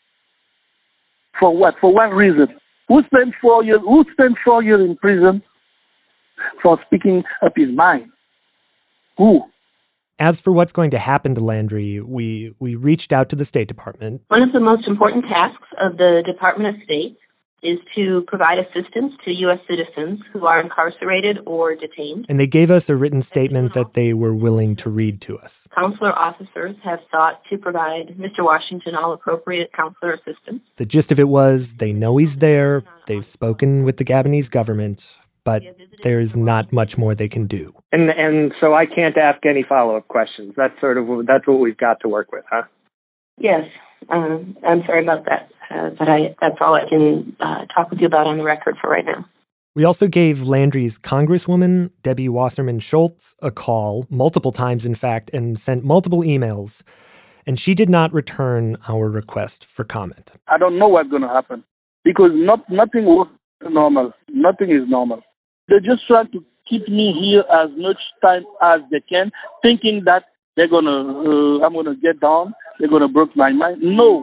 T: For what? For what reason? Who spent 4 years in prison for speaking up his mind? Who?
H: As for what's going to happen to Landry, we reached out to the State Department.
A: One of the most important tasks of the Department of State is to provide assistance to U.S. citizens who are incarcerated or detained.
H: And they gave us a written statement that they were willing to read to us.
A: Consular officers have sought to provide Mr. Washington all appropriate consular assistance.
H: The gist of it was they know he's there, they've spoken with the Gabonese government, but there's not much more they can do.
Y: And so I can't ask any follow-up questions. That's what we've got to work with, huh?
A: Yes. I'm sorry about that, but that's all I can talk with you about on the record for right now.
H: We also gave Landry's Congresswoman, Debbie Wasserman Schultz, a call, multiple times in fact, and sent multiple emails, and she did not return our request for comment.
T: I don't know what's going to happen, because nothing works normal. Nothing is normal. They're just trying to keep me here as much time as they can, thinking that I'm gonna get down, they're gonna break my mind. No.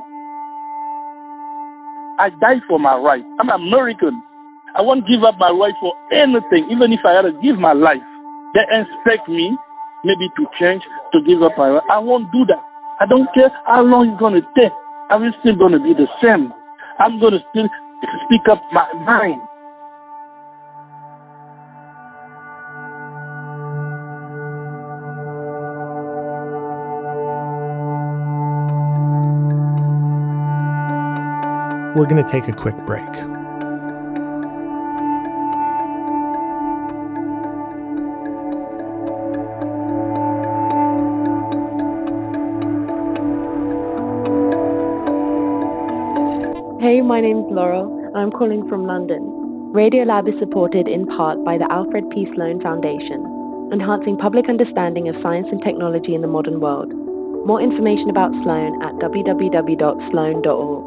T: I died for my right. I'm American. I won't give up my right for anything, even if I had to give my life. They expect me maybe to change, to give up my right. I won't do that. I don't care how long it's gonna take. I'm still gonna be the same. I'm gonna still speak up my mind.
H: We're going to take a quick break.
B: Hey, my name's Laurel. I'm calling from London. Radiolab is supported in part by the Alfred P. Sloan Foundation, enhancing public understanding of science and technology in the modern world. More information about Sloan at www.sloan.org.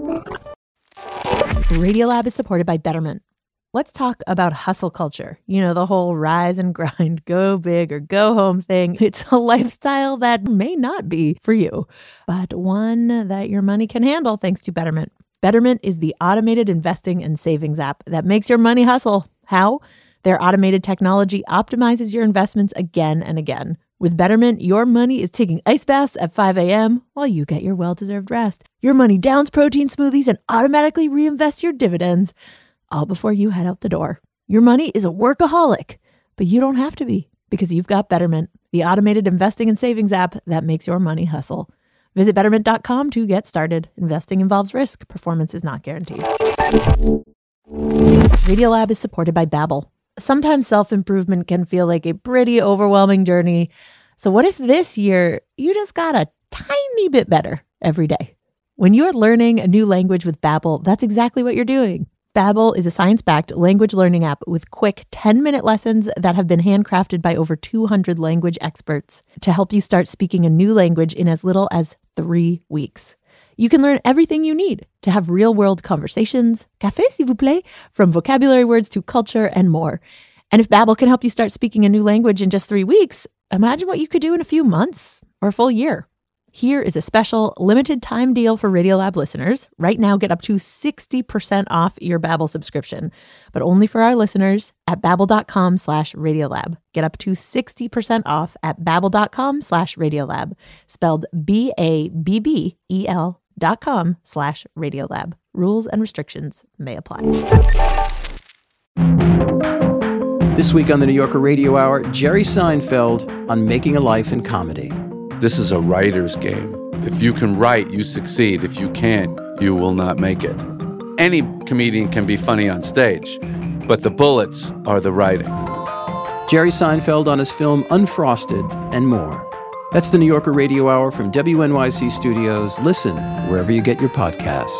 I: Radiolab is supported by Betterment. Let's talk about hustle culture. You know, the whole rise and grind, go big or go home thing. It's a lifestyle that may not be for you, but one that your money can handle thanks to Betterment. Betterment is the automated investing and savings app that makes your money hustle. How? Their automated technology optimizes your investments again and again. With Betterment, your money is taking ice baths at 5 a.m. while you get your well-deserved rest. Your money downs protein smoothies and automatically reinvests your dividends, all before you head out the door. Your money is a workaholic. But you don't have to be, because you've got Betterment, the automated investing and savings app that makes your money hustle. Visit Betterment.com to get started. Investing involves risk. Performance is not guaranteed. Radiolab is supported by Babbel. Sometimes self-improvement can feel like a pretty overwhelming journey. So what if this year you just got a tiny bit better every day? When you're learning a new language with Babbel, that's exactly what you're doing. Babbel is a science-backed language learning app with quick 10-minute lessons that have been handcrafted by over 200 language experts to help you start speaking a new language in as little as 3 weeks. You can learn everything you need to have real-world conversations, café s'il vous plaît, from vocabulary words to culture and more. And if Babbel can help you start speaking a new language in just 3 weeks, imagine what you could do in a few months or a full year. Here is a special limited time deal for Radiolab listeners. Right now, get up to 60% off your Babbel subscription, but only for our listeners at babbel.com/Radiolab. Get up to 60% off at babbel.com/Radiolab, spelled BABBEL.com/Radiolab. Rules and restrictions may apply.
L: This week on the New Yorker Radio Hour, Jerry Seinfeld on making a life in comedy.
U: This is a writer's game. If you can write, you succeed. If you can't, you will not make it. Any comedian can be funny on stage, but the bullets are the writing.
L: Jerry Seinfeld on his film Unfrosted and more. That's the New Yorker Radio Hour from WNYC Studios. Listen wherever you get your podcasts.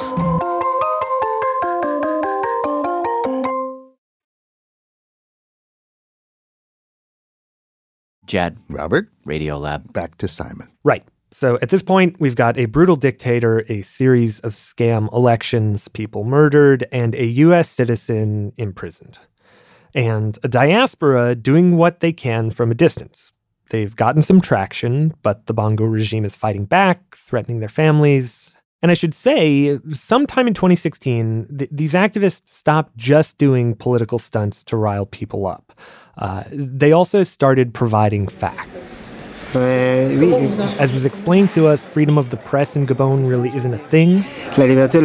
F: Jad.
G: Robert.
F: Radiolab.
G: Back to Simon.
H: Right. So at this point, we've got a brutal dictator, a series of scam elections, people murdered, and a U.S. citizen imprisoned. And a diaspora doing what they can from a distance. They've gotten some traction, but the Bongo regime is fighting back, threatening their families. And I should say, sometime in 2016, these activists stopped just doing political stunts to rile people up. They also started providing facts. As was explained to us, freedom of the press in Gabon really isn't a thing. The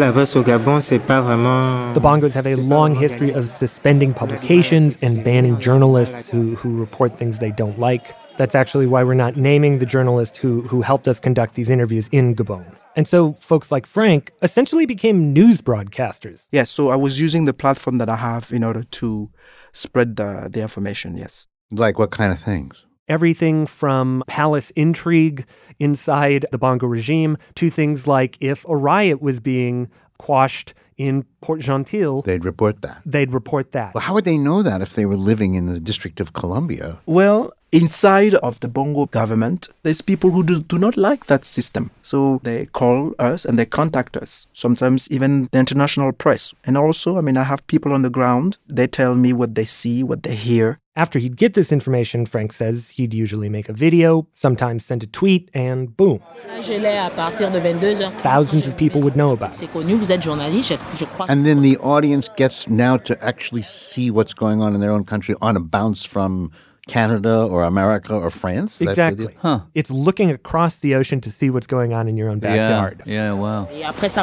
H: Bongos have a long history of suspending publications and banning journalists who report things they don't like. That's actually why we're not naming the journalist who helped us conduct these interviews in Gabon. And so folks like Frank essentially became news broadcasters.
M: Yes, so I was using the platform that I have in order to spread the information, yes.
G: Like what kind of things?
H: Everything from palace intrigue inside the Bongo regime to things like if a riot was being quashed in Port-Gentil,
G: they'd report that.
H: Well,
G: how would they know that if they were living in the District of Columbia?
M: Well, inside of the Bongo government, there's people who do not like that system. So they call us and they contact us, sometimes even the international press. And also, I have people on the ground. They tell me what they see, what they hear.
H: After he'd get this information, Frank says he'd usually make a video, sometimes send a tweet, and boom. Thousands of people would know about it.
G: And then the audience gets now to actually see what's going on in their own country on a bounce from Canada or America or France?
H: Exactly. It's looking across the ocean to see what's going on in your own backyard.
F: Yeah, wow.
H: And for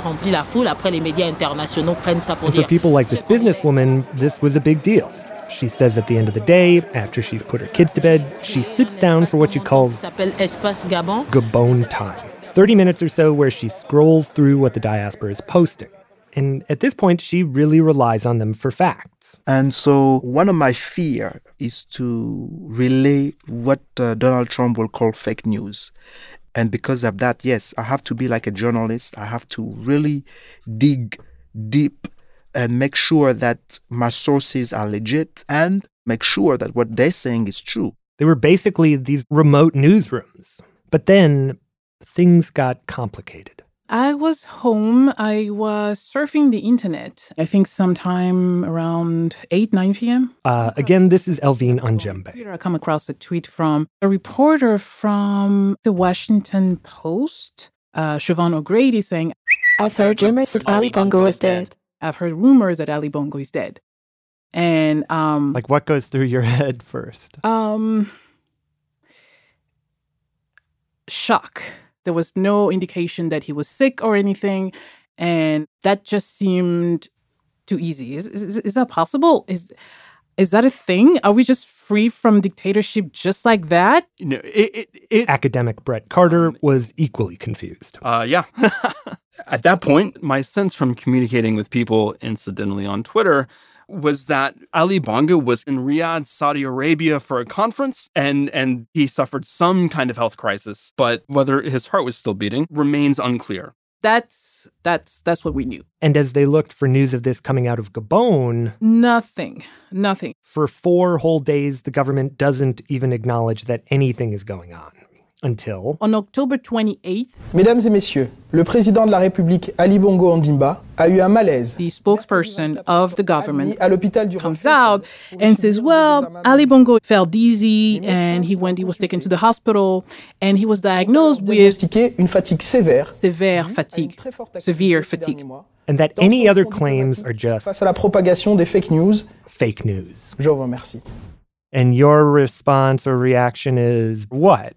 H: people like this businesswoman, this was a big deal. She says at the end of the day, after she's put her kids to bed, she sits down for what she calls Gabon time. 30 minutes or so where she scrolls through what the diaspora is posting. And at this point, she really relies on them for facts.
M: And so one of my fear is to relay what Donald Trump will call fake news. And because of that, yes, I have to be like a journalist. I have to really dig deep and make sure that my sources are legit and make sure that what they're saying is true.
H: They were basically these remote newsrooms. But then things got complicated.
O: I was home. I was surfing the internet, I think sometime around 8, 9 p.m.
H: Again, this is Elvine Anjembe.
O: I come across a tweet from a reporter from the Washington Post, Siobhan O'Grady, saying,
B: I've heard rumors that Ali Bongo is dead.
O: I've heard rumors that Ali Bongo is dead. And
H: like what goes through your head first?
O: Shock. There was no indication that he was sick or anything, and that just seemed too easy. Is that possible? Is that a thing? Are we just free from dictatorship just like that?
H: Academic Brett Carter was equally confused.
C: Yeah. At that point, my sense from communicating with people incidentally on Twitter was that Ali Bongo was in Riyadh, Saudi Arabia for a conference, and he suffered some kind of health crisis, but whether his heart was still beating remains unclear.
O: That's what we knew.
H: And as they looked for news of this coming out of Gabon...
O: Nothing.
H: For 4 whole days, the government doesn't even acknowledge that anything is going on. Until...
O: On October 28th...
E: Mesdames et messieurs, le président de la République, Ali Bongo Ondimba, a eu un malaise.
O: The spokesperson of the government comes out and says, well, Ali Bongo felt dizzy and he was taken to the hospital and he was diagnosed with
E: une fatigue sévère.
O: Severe fatigue.
H: And that any other claims are just...
E: Face à la propagation des fake news.
H: Fake news.
E: Je vous remercie.
H: And your response or reaction is what?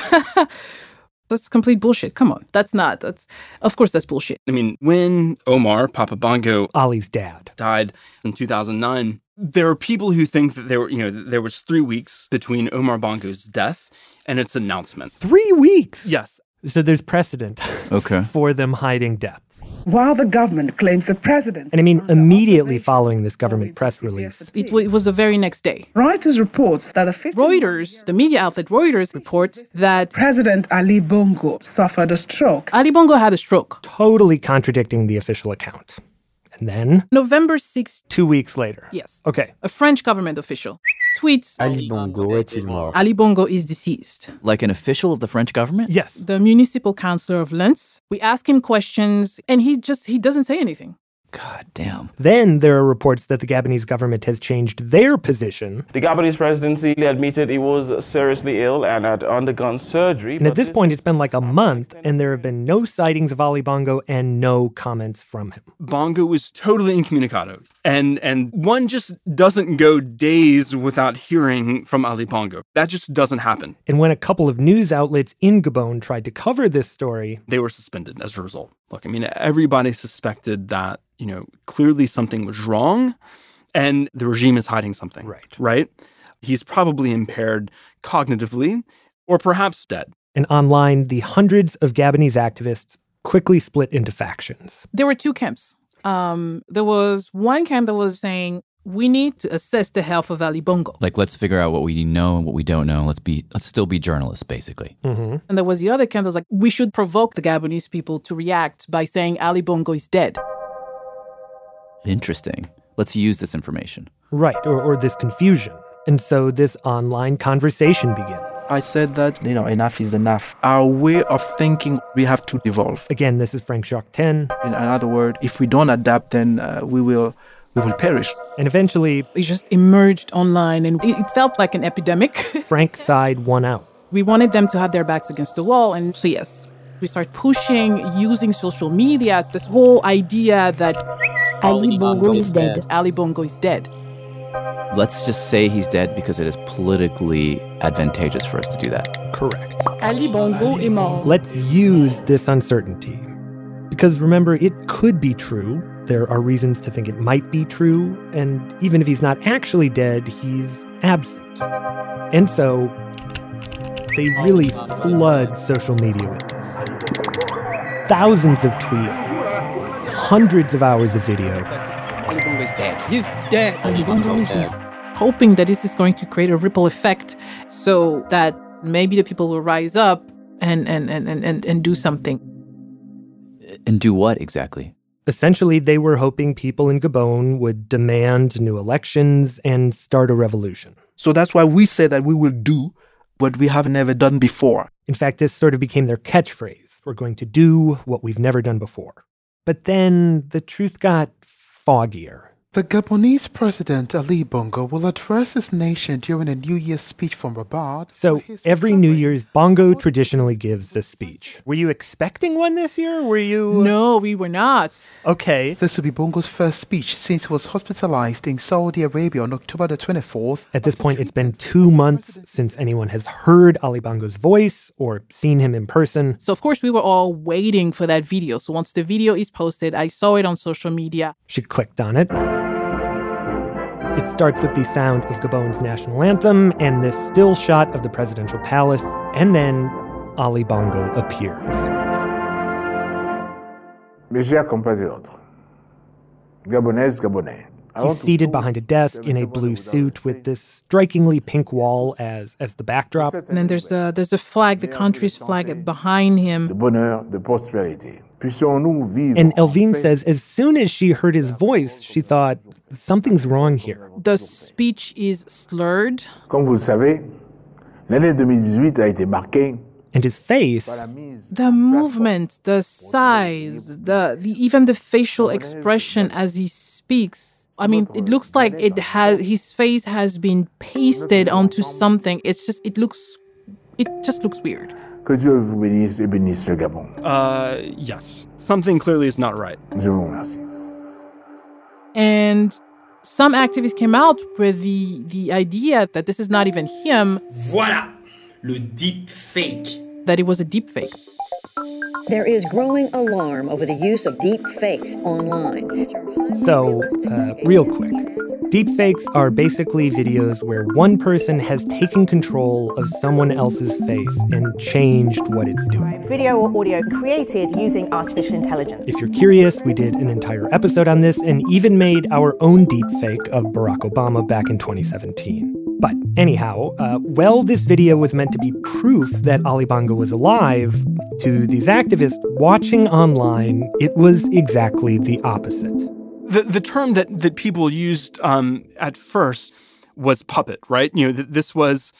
O: That's complete bullshit. Come on. Of course that's bullshit.
C: I mean, when Omar, Papa Bongo,
H: Ali's dad,
C: died in 2009, there are people who think that there was 3 weeks between Omar Bongo's death and its announcement.
H: 3 weeks?
C: Yes.
H: So there's precedent for them hiding deaths.
K: While the government claims the president...
H: And I mean, immediately following this government press release...
O: It was the very next day.
K: Reuters reports that
O: Reuters, the media outlet Reuters, reports that...
K: President Ali Bongo suffered a stroke.
O: Ali Bongo had a stroke.
H: Totally contradicting the official account. And then...
O: November 6th...
H: 2 weeks later.
O: Yes.
H: Okay.
O: A French government official tweets...
V: Ali Bongo est-il mort?
O: Ali Bongo is deceased.
F: Like an official of the French government?
H: Yes.
O: The municipal councillor of Lens. We ask him questions and he doesn't say anything.
F: God damn.
H: Then there are reports that the Gabonese government has changed their position.
W: The Gabonese presidency admitted he was seriously ill and had undergone surgery.
H: And at this point, it's been like a month, and there have been no sightings of Ali Bongo and no comments from him.
C: Bongo was totally incommunicado. And one just doesn't go days without hearing from Ali Bongo. That just doesn't happen.
H: And when a couple of news outlets in Gabon tried to cover this story...
C: They were suspended as a result. Look, I mean, everybody suspected that, clearly something was wrong and the regime is hiding something. Right? He's probably impaired cognitively or perhaps dead.
H: And online, the hundreds of Gabonese activists quickly split into factions.
O: There were 2 camps. There was one camp that was saying, we need to assess the health of Ali Bongo.
F: Like, let's figure out what we know and what we don't know. Let's still be journalists, basically.
H: Mm-hmm.
O: And there was the other camp that was like, we should provoke the Gabonese people to react by saying Ali Bongo is dead.
F: Interesting. Let's use this information.
H: Right, or this confusion. And so this online conversation begins.
M: I said that, enough is enough. Our way of thinking, we have to evolve.
H: Again, this is Frank Jacques Ten.
M: In other words, if we don't adapt, then we will perish.
H: And eventually...
O: It just emerged online and it felt like an epidemic.
H: Frank's side won out.
O: We wanted them to have their backs against the wall. And so, yes, we start pushing, using social media, this whole idea that...
V: Ali Bongo is dead.
O: Ali Bongo is dead.
F: Let's just say he's dead because it is politically advantageous for us to do that.
H: Correct.
V: Ali Bongo est mort.
H: Let's use this uncertainty. Because remember, it could be true. There are reasons to think it might be true. And even if he's not actually dead, he's absent. And so they really flood social media with this. Thousands of tweets. Hundreds of hours of video.
R: Ali Bongo is dead. He's dead.
V: Ali Bongo is dead.
O: Hoping that this is going to create a ripple effect so that maybe the people will rise up and do something.
F: And do what exactly?
H: Essentially, they were hoping people in Gabon would demand new elections and start a revolution.
M: So that's why we say that we will do what we have never done before.
H: In fact, this sort of became their catchphrase. We're going to do what we've never done before. But then the truth got foggier.
X: The Gabonese president, Ali Bongo, will address his nation during a New Year's speech from Rabat.
H: So every New Year's, Bongo traditionally gives a speech. Were you expecting one this year?
O: No, we were not.
H: Okay.
X: This will be Bongo's first speech since he was hospitalized in Saudi Arabia on October the 24th.
H: At this point, it's been 2 months since anyone has heard Ali Bongo's voice or seen him in person.
O: So, of course, we were all waiting for that video. So once the video is posted, I saw it on social media.
H: She clicked on it. It starts with the sound of Gabon's national anthem and this still shot of the presidential palace, and then Ali Bongo appears.
J: Mes chers compatriotes, Gabonaises, Gabonais.
H: He's seated behind a desk in a blue suit with this strikingly pink wall as the backdrop.
O: And then there's a flag, the country's flag behind him.
J: De bonheur, de prospérité. Puissions-nous vivre.
H: And Elvine says as soon as she heard his voice, she thought, something's wrong here.
O: The speech is slurred.
J: Comme vous le savez, l'année 2018 a été marquée.
H: And his face,
O: the movement, the size, even the facial expression as he speaks. I mean, it looks like his face has been pasted onto something. It just looks weird.
J: Que Dieu vous bénisse et bénisse le Gabon.
C: Yes. Something clearly is not right.
J: Je vous remercie.
O: And some activists came out with the idea that this is not even him.
N: Voilà, le deep fake.
O: That it was a deep fake.
P: There is growing alarm over the use of deep fakes online.
H: So, real quick. Deepfakes are basically videos where one person has taken control of someone else's face and changed what it's doing.
Q: Video or audio created using artificial intelligence.
H: If you're curious, we did an entire episode on this and even made our own deepfake of Barack Obama back in 2017. But anyhow, while this video was meant to be proof that Ali Bongo was alive, to these activists watching online, it was exactly the opposite.
C: The term that people used at first was puppet, right? This was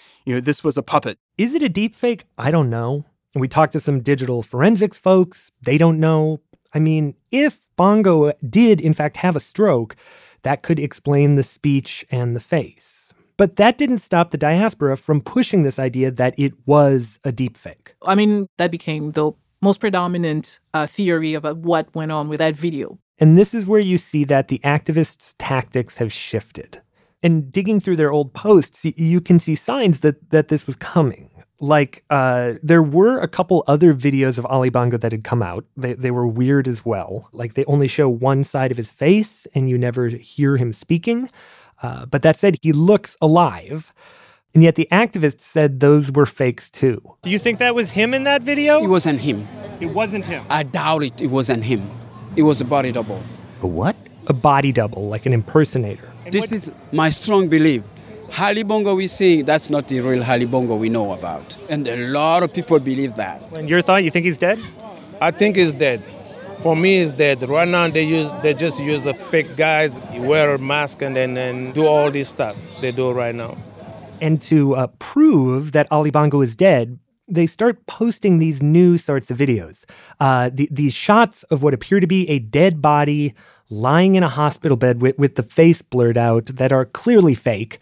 C: a puppet.
H: Is it a deepfake? I don't know. We talked to some digital forensics folks. They don't know. I mean, if Bongo did in fact have a stroke, that could explain the speech and the face. But that didn't stop the diaspora from pushing this idea that it was a deepfake.
O: I mean, that became the most predominant theory about what went on with that video.
H: And this is where you see that the activists' tactics have shifted. And digging through their old posts, you can see signs that this was coming. Like, there were a couple other videos of Ali Bongo that had come out. They were weird as well. Like, they only show one side of his face, and you never hear him speaking. But that said, he looks alive. And yet the activists said those were fakes too. Do you think that was him in that video?
S: It wasn't him.
H: It wasn't him?
S: I doubt it. It wasn't him. It was a body double.
G: A what?
H: A body double, like an impersonator.
S: This is my strong belief. Ali Bongo we see, that's not the real Ali Bongo we know about. And a lot of people believe that.
H: And your thought, you think he's dead?
D: I think he's dead. For me, it's dead. Right now, they just use the fake guys, wear a mask, and then do all this stuff they do right now.
H: And to prove that Ali Bongo is dead, they start posting these new sorts of videos. These shots of what appear to be a dead body lying in a hospital bed with the face blurred out that are clearly fake.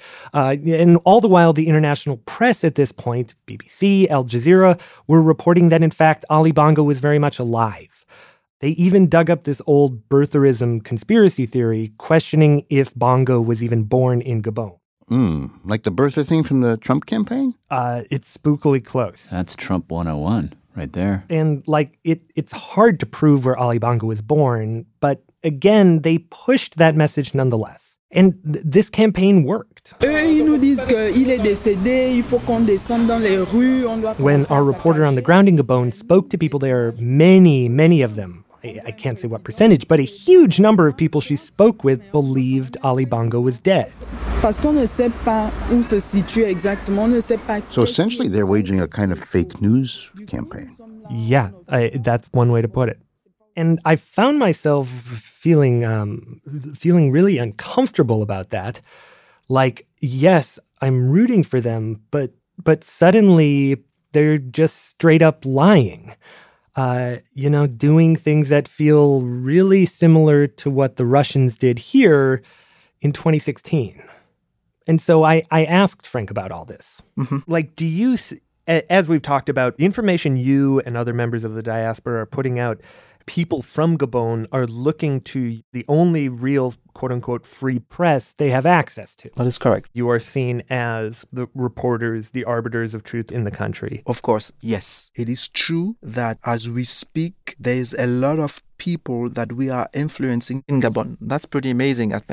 H: And all the while, the international press at this point, BBC, Al Jazeera, were reporting that, in fact, Ali Bongo was very much alive. They even dug up this old birtherism conspiracy theory, questioning if Bongo was even born in Gabon.
G: Like the birther thing from the Trump campaign?
H: It's spookily close.
F: That's Trump 101 right there.
H: And it's hard to prove where Ali Bongo was born, but again, they pushed that message nonetheless. And this campaign worked. When our reporter on the ground in Gabon spoke to people there, many of them, I can't say what percentage, but a huge number of people she spoke with believed Ali Bongo was dead.
G: So essentially they're waging a kind of fake news campaign.
H: Yeah, that's one way to put it. And I found myself feeling really uncomfortable about that. Like, yes, I'm rooting for them, but suddenly they're just straight up lying. Doing things that feel really similar to what the Russians did here in 2016. And so I asked Frank about all this. Mm-hmm. Like, do you, as we've talked about, the information you and other members of the diaspora are putting out, people from Gabon are looking to the only real, quote-unquote, free press they have access to.
M: That is correct.
H: You are seen as the reporters, the arbiters of truth in the country.
M: Of course, yes. It is true that as we speak, there is a lot of people that we are influencing in Gabon. That's pretty amazing, I think.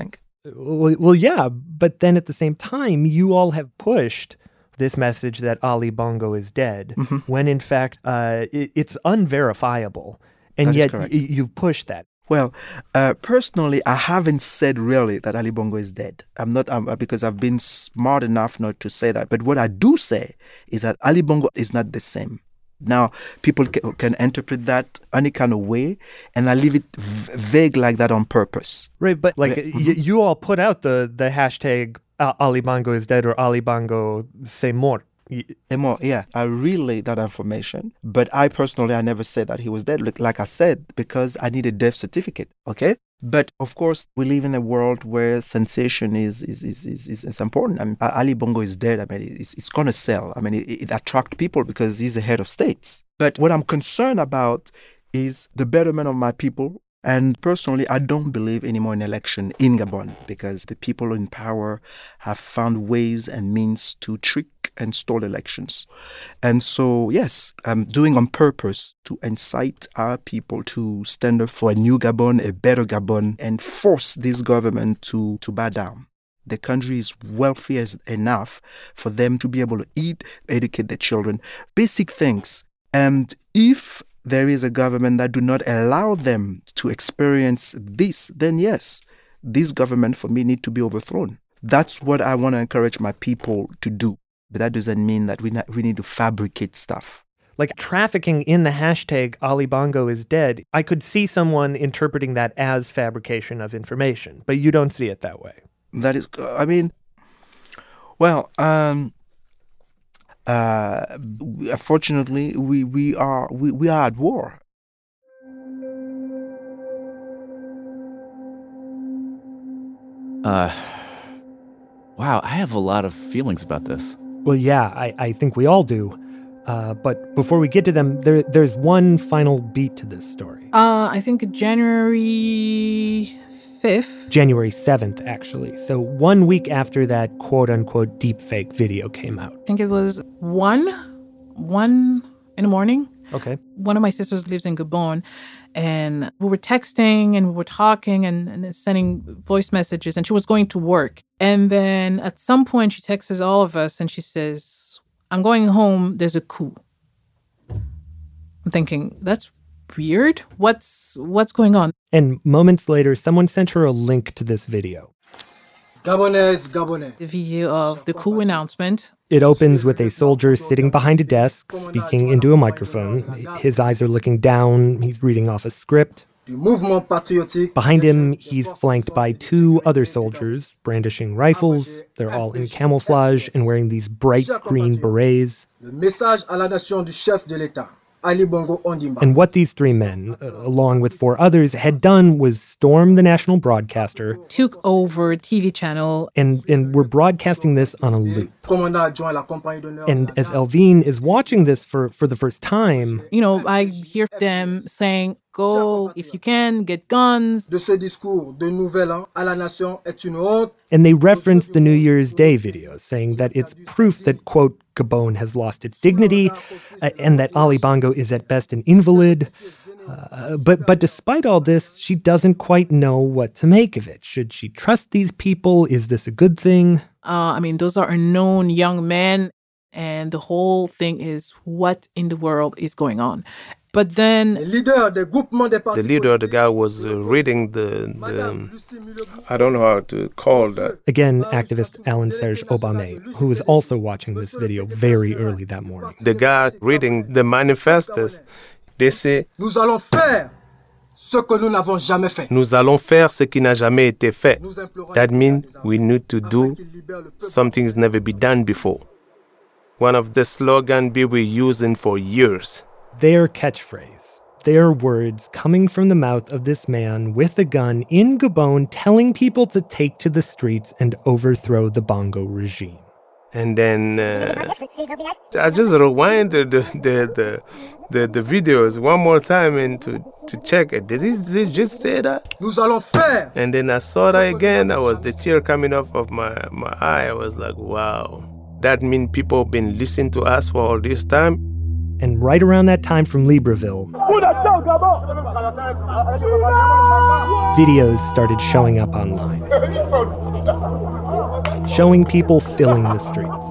H: Well, yeah, but then at the same time, you all have pushed this message that Ali Bongo is dead, when in fact it's unverifiable. And
M: That is
H: yet
M: correct.
H: you've pushed that.
M: Well, personally, I haven't said really that Ali Bongo is dead. I'm not, because I've been smart enough not to say that. But what I do say is that Ali Bongo is not the same. Now, people can interpret that any kind of way, and I leave it vague like that on purpose.
H: Right, but like you all put out the hashtag Ali Bongo is dead or Ali Bongo c'est mort.
M: Yeah, I relay that information, but I never said that he was dead. Like I said, because I need a death certificate. Okay, but of course we live in a world where sensation is important. I mean, Ali Bongo is dead. I mean, it's gonna sell. I mean, it attracts people because he's the head of states. But what I'm concerned about is the betterment of my people. And personally, I don't believe anymore in election in Gabon because the people in power have found ways and means to trick and stall elections. And so, yes, I'm doing on purpose to incite our people to stand up for a new Gabon, a better Gabon, and force this government to bow down. The country is wealthy enough for them to be able to eat, educate their children, basic things. And if there is a government that do not allow them to experience this, then yes, this government for me need to be overthrown. That's what I want to encourage my people to do. But that doesn't mean that we need to fabricate stuff.
H: Like trafficking in the hashtag Ali Bongo is dead, I could see someone interpreting that as fabrication of information, but you don't see it that way.
M: That is, I mean, well, unfortunately, we are at war.
F: Wow, I have a lot of feelings about this.
H: Well, yeah, I think we all do. But before we get to them, there's one final beat to this story.
O: I think January 5th.
H: January 7th, actually. So 1 week after that quote-unquote deepfake video came out.
O: I think it was 1 in the morning.
H: Okay.
O: One of my sisters lives in Gabon, and we were texting and we were talking and sending voice messages, and she was going to work. And then at some point, she texts all of us, and she says, "I'm going home. There's a coup." I'm thinking, that's weird. What's going on?
H: And moments later, someone sent her a link to this video.
O: The video of the coup announcement.
H: It opens with a soldier sitting behind a desk, speaking into a microphone. His eyes are looking down. He's reading off a script. Behind him, he's flanked by 2 other soldiers, brandishing rifles. They're all in camouflage and wearing these bright green berets. And what these 3 men, along with 4 others, had done was storm the national broadcaster.
O: Took over a TV channel.
H: And were broadcasting this on a loop. And as Elvine is watching this for the first time...
O: You know, I hear them saying, go, if you can, get guns.
H: And they reference the New Year's Day video, saying that it's proof that, quote, Gabon has lost its dignity, and that Ali Bongo is at best an invalid. But despite all this, she doesn't quite know what to make of it. Should she trust these people? Is this a good thing?
O: I mean, those are unknown young men, and the whole thing is what in the world is going on. But then...
D: The leader, the guy was reading the I don't know how to call that.
H: Again, activist Alan Serge Obame, who was also watching this video very early that morning.
D: The guy reading the manifestos, they say, Nous allons faire ce qui n'a jamais été fait. That means we need to do something's never been done before. One of the slogans we were using for years.
H: Their catchphrase, their words coming from the mouth of this man with a gun in Gabon telling people to take to the streets and overthrow the Bongo regime.
D: And then I just rewinded the videos one more time and to check it. Did he just say that?
A: Nous allons faire.
D: And then I saw that again. I was the tear coming off of my eye. I was like, wow. That means people have been listening to us for all this time.
H: And right around that time from Libreville, Videos started showing up online, showing people filling the streets.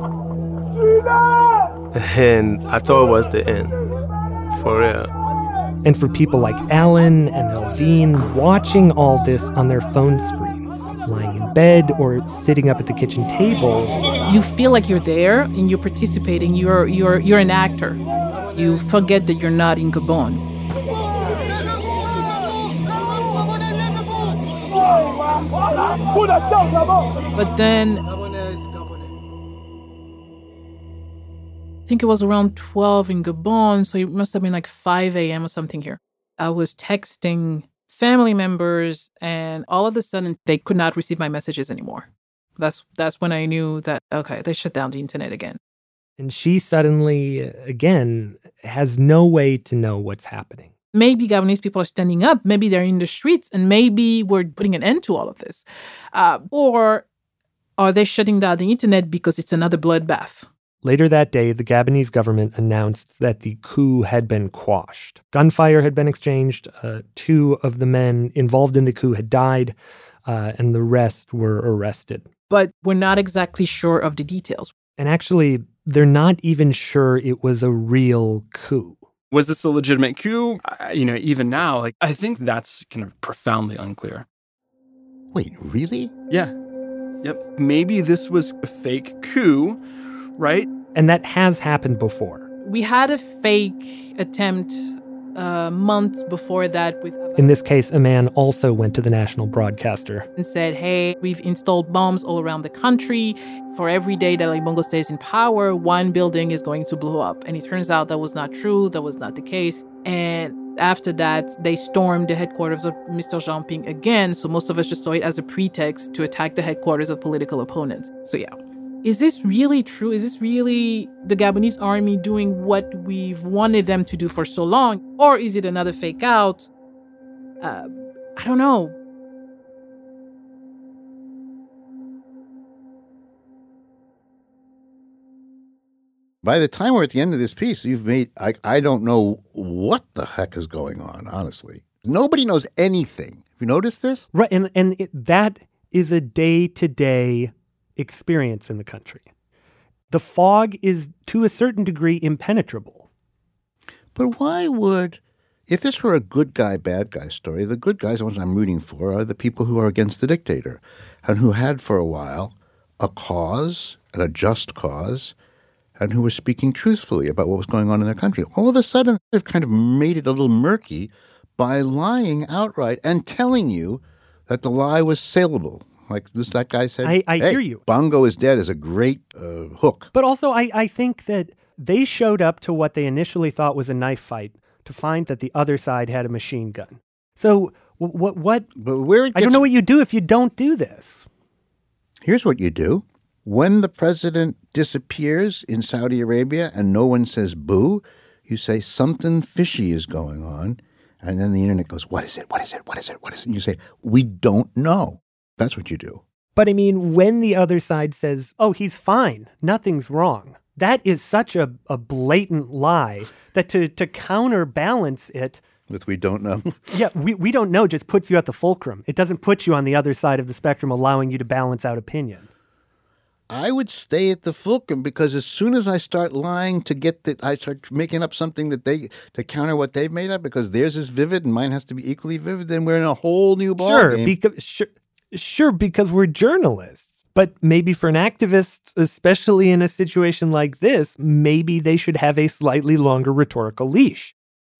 D: And I thought it was the end, for real.
H: And for people like Alan and Elvine, watching all this on their phone screens, lying in bed or sitting up at the kitchen table,
O: you feel like you're there and you're participating. You're an actor. You forget that you're not in Gabon. But then, I think it was around 12 in Gabon, so it must have been like 5 a.m. or something here. I was texting family members, and all of a sudden, they could not receive my messages anymore. That's when I knew that, okay, they shut down the internet again.
H: And she suddenly, again, has no way to know what's happening.
O: Maybe Gabonese people are standing up, maybe they're in the streets, and maybe we're putting an end to all of this. Or are they shutting down the internet because it's another bloodbath?
H: Later that day, the Gabonese government announced that the coup had been quashed. Gunfire had been exchanged. 2 of the men involved in the coup had died, and the rest were arrested.
O: But we're not exactly sure of the details.
H: And actually, they're not even sure it was a real coup.
C: Was this a legitimate coup? Even now, I think that's kind of profoundly unclear.
G: Wait, really?
C: Yeah. Yep. Maybe this was a fake coup, right?
H: And that has happened before.
O: We had a fake attempt months before that.
H: In this case, a man also went to the national broadcaster
O: and said, hey, we've installed bombs all around the country. For every day that Ali Bongo stays in power, 1 building is going to blow up. And it turns out that was not true. That was not the case. And after that, they stormed the headquarters of Mr. Jean Ping again. So most of us just saw it as a pretext to attack the headquarters of political opponents. So yeah. Is this really true? Is this really the Gabonese army doing what we've wanted them to do for so long? Or is it another fake out? I don't know.
G: By the time we're at the end of this piece, you've made, I don't know what the heck is going on, honestly. Nobody knows anything. Have you noticed this?
H: Right, and that is a day-to-day experience in the country. The fog is, to a certain degree, impenetrable.
G: But why would, if this were a good guy, bad guy story, the good guys, the ones I'm rooting for, are the people who are against the dictator and who had for a while a cause, and a just cause, and who were speaking truthfully about what was going on in their country. All of a sudden, they've kind of made it a little murky by lying outright and telling you that the lie was saleable. Like that guy said,
H: I hear you.
G: Bongo is dead is a great hook.
H: But also, I think that they showed up to what they initially thought was a knife fight to find that the other side had a machine gun. So what?
G: But where
H: I don't know what you do if you don't do this.
G: Here's what you do. When the president disappears in Saudi Arabia and no one says boo, you say something fishy is going on. And then the internet goes, what is it? What is it? What is it? What is it? And you say, we don't know. That's what you do.
H: But I mean, when the other side says, oh, he's fine, nothing's wrong, that is such a blatant lie that to counterbalance it.
G: With we don't know.
H: Yeah, we don't know just puts you at the fulcrum. It doesn't put you on the other side of the spectrum, allowing you to balance out opinion.
G: I would stay at the fulcrum because as soon as I start lying I start making up something to counter what they've made up because theirs is vivid and mine has to be equally vivid, then we're in a whole new ballgame.
H: Sure, because we're journalists. But maybe for an activist, especially in a situation like this, maybe they should have a slightly longer rhetorical leash.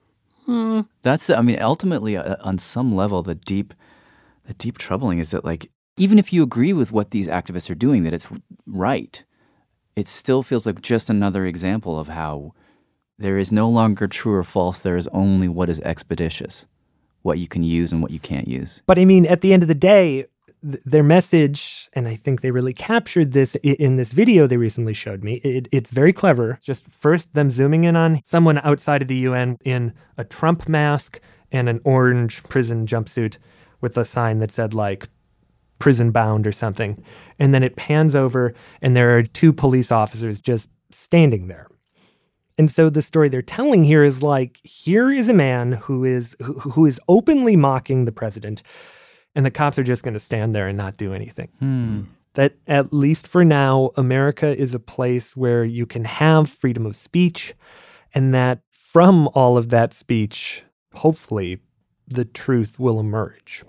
F: That's, ultimately, on some level, the deep troubling is that, even if you agree with what these activists are doing, that it's right, it still feels like just another example of how there is no longer true or false. There is only what is expeditious, what you can use and what you can't use.
H: But at the end of the day, their message, and I think they really captured this in this video they recently showed me, it's very clever. Just first them zooming in on someone outside of the UN in a Trump mask and an orange prison jumpsuit with a sign that said prison bound or something. And then it pans over and there are 2 police officers just standing there. And so the story they're telling here is like, here is a man who is openly mocking the president, and the cops are just going to stand there and not do anything. That at least for now, America is a place where you can have freedom of speech, and that from all of that speech, hopefully, the truth will emerge.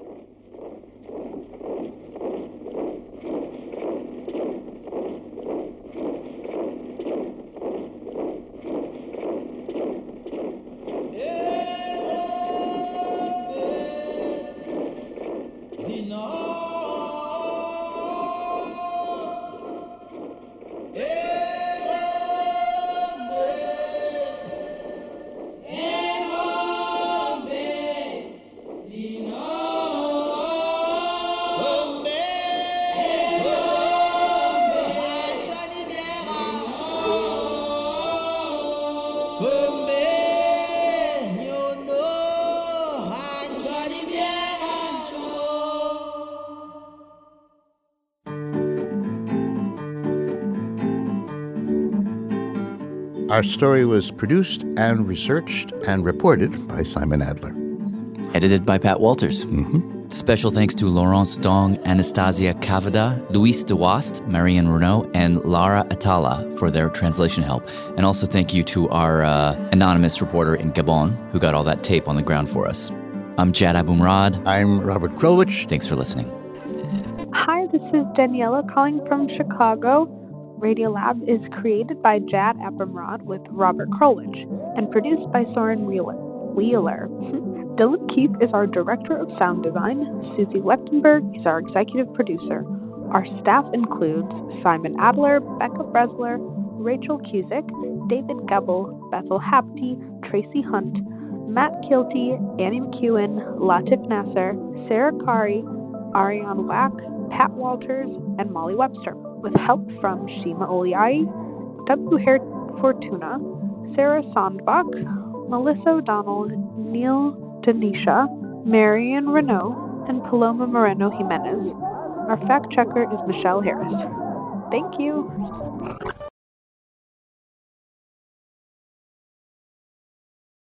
G: Our story was produced and researched and reported by Simon Adler.
F: Edited by Pat Walters. Special thanks to Laurence Dong, Anastasia Cavada, Luis DeWast, Marianne Renaud, and Lara Atala for their translation help. And also thank you to our anonymous reporter in Gabon who got all that tape on the ground for us. I'm Jad Abumrad.
G: I'm Robert Krulwich.
F: Thanks for listening.
A: Hi, this is Daniela calling from Chicago. Radiolab is created by Jad Abumrad with Robert Krulwich and produced by Soren Wheeler. Dylan Keith is our Director of Sound Design. Susie Wettenberg is our Executive Producer. Our staff includes Simon Adler, Becca Bresler, Rachel Cusick, David Gebel, Bethel Hapty, Tracy Hunt, Matt Kilty, Annie McEwen, Latif Nasser, Sarah Kari, Ariane Wack, Pat Walters, and Molly Webster, with help from Shima Oliai, W. Hare Fortuna, Sarah Sandbach, Melissa O'Donnell, Neil Denisha, Marian Renaud, and Paloma Moreno Jimenez. Our fact checker is Michelle Harris. Thank you.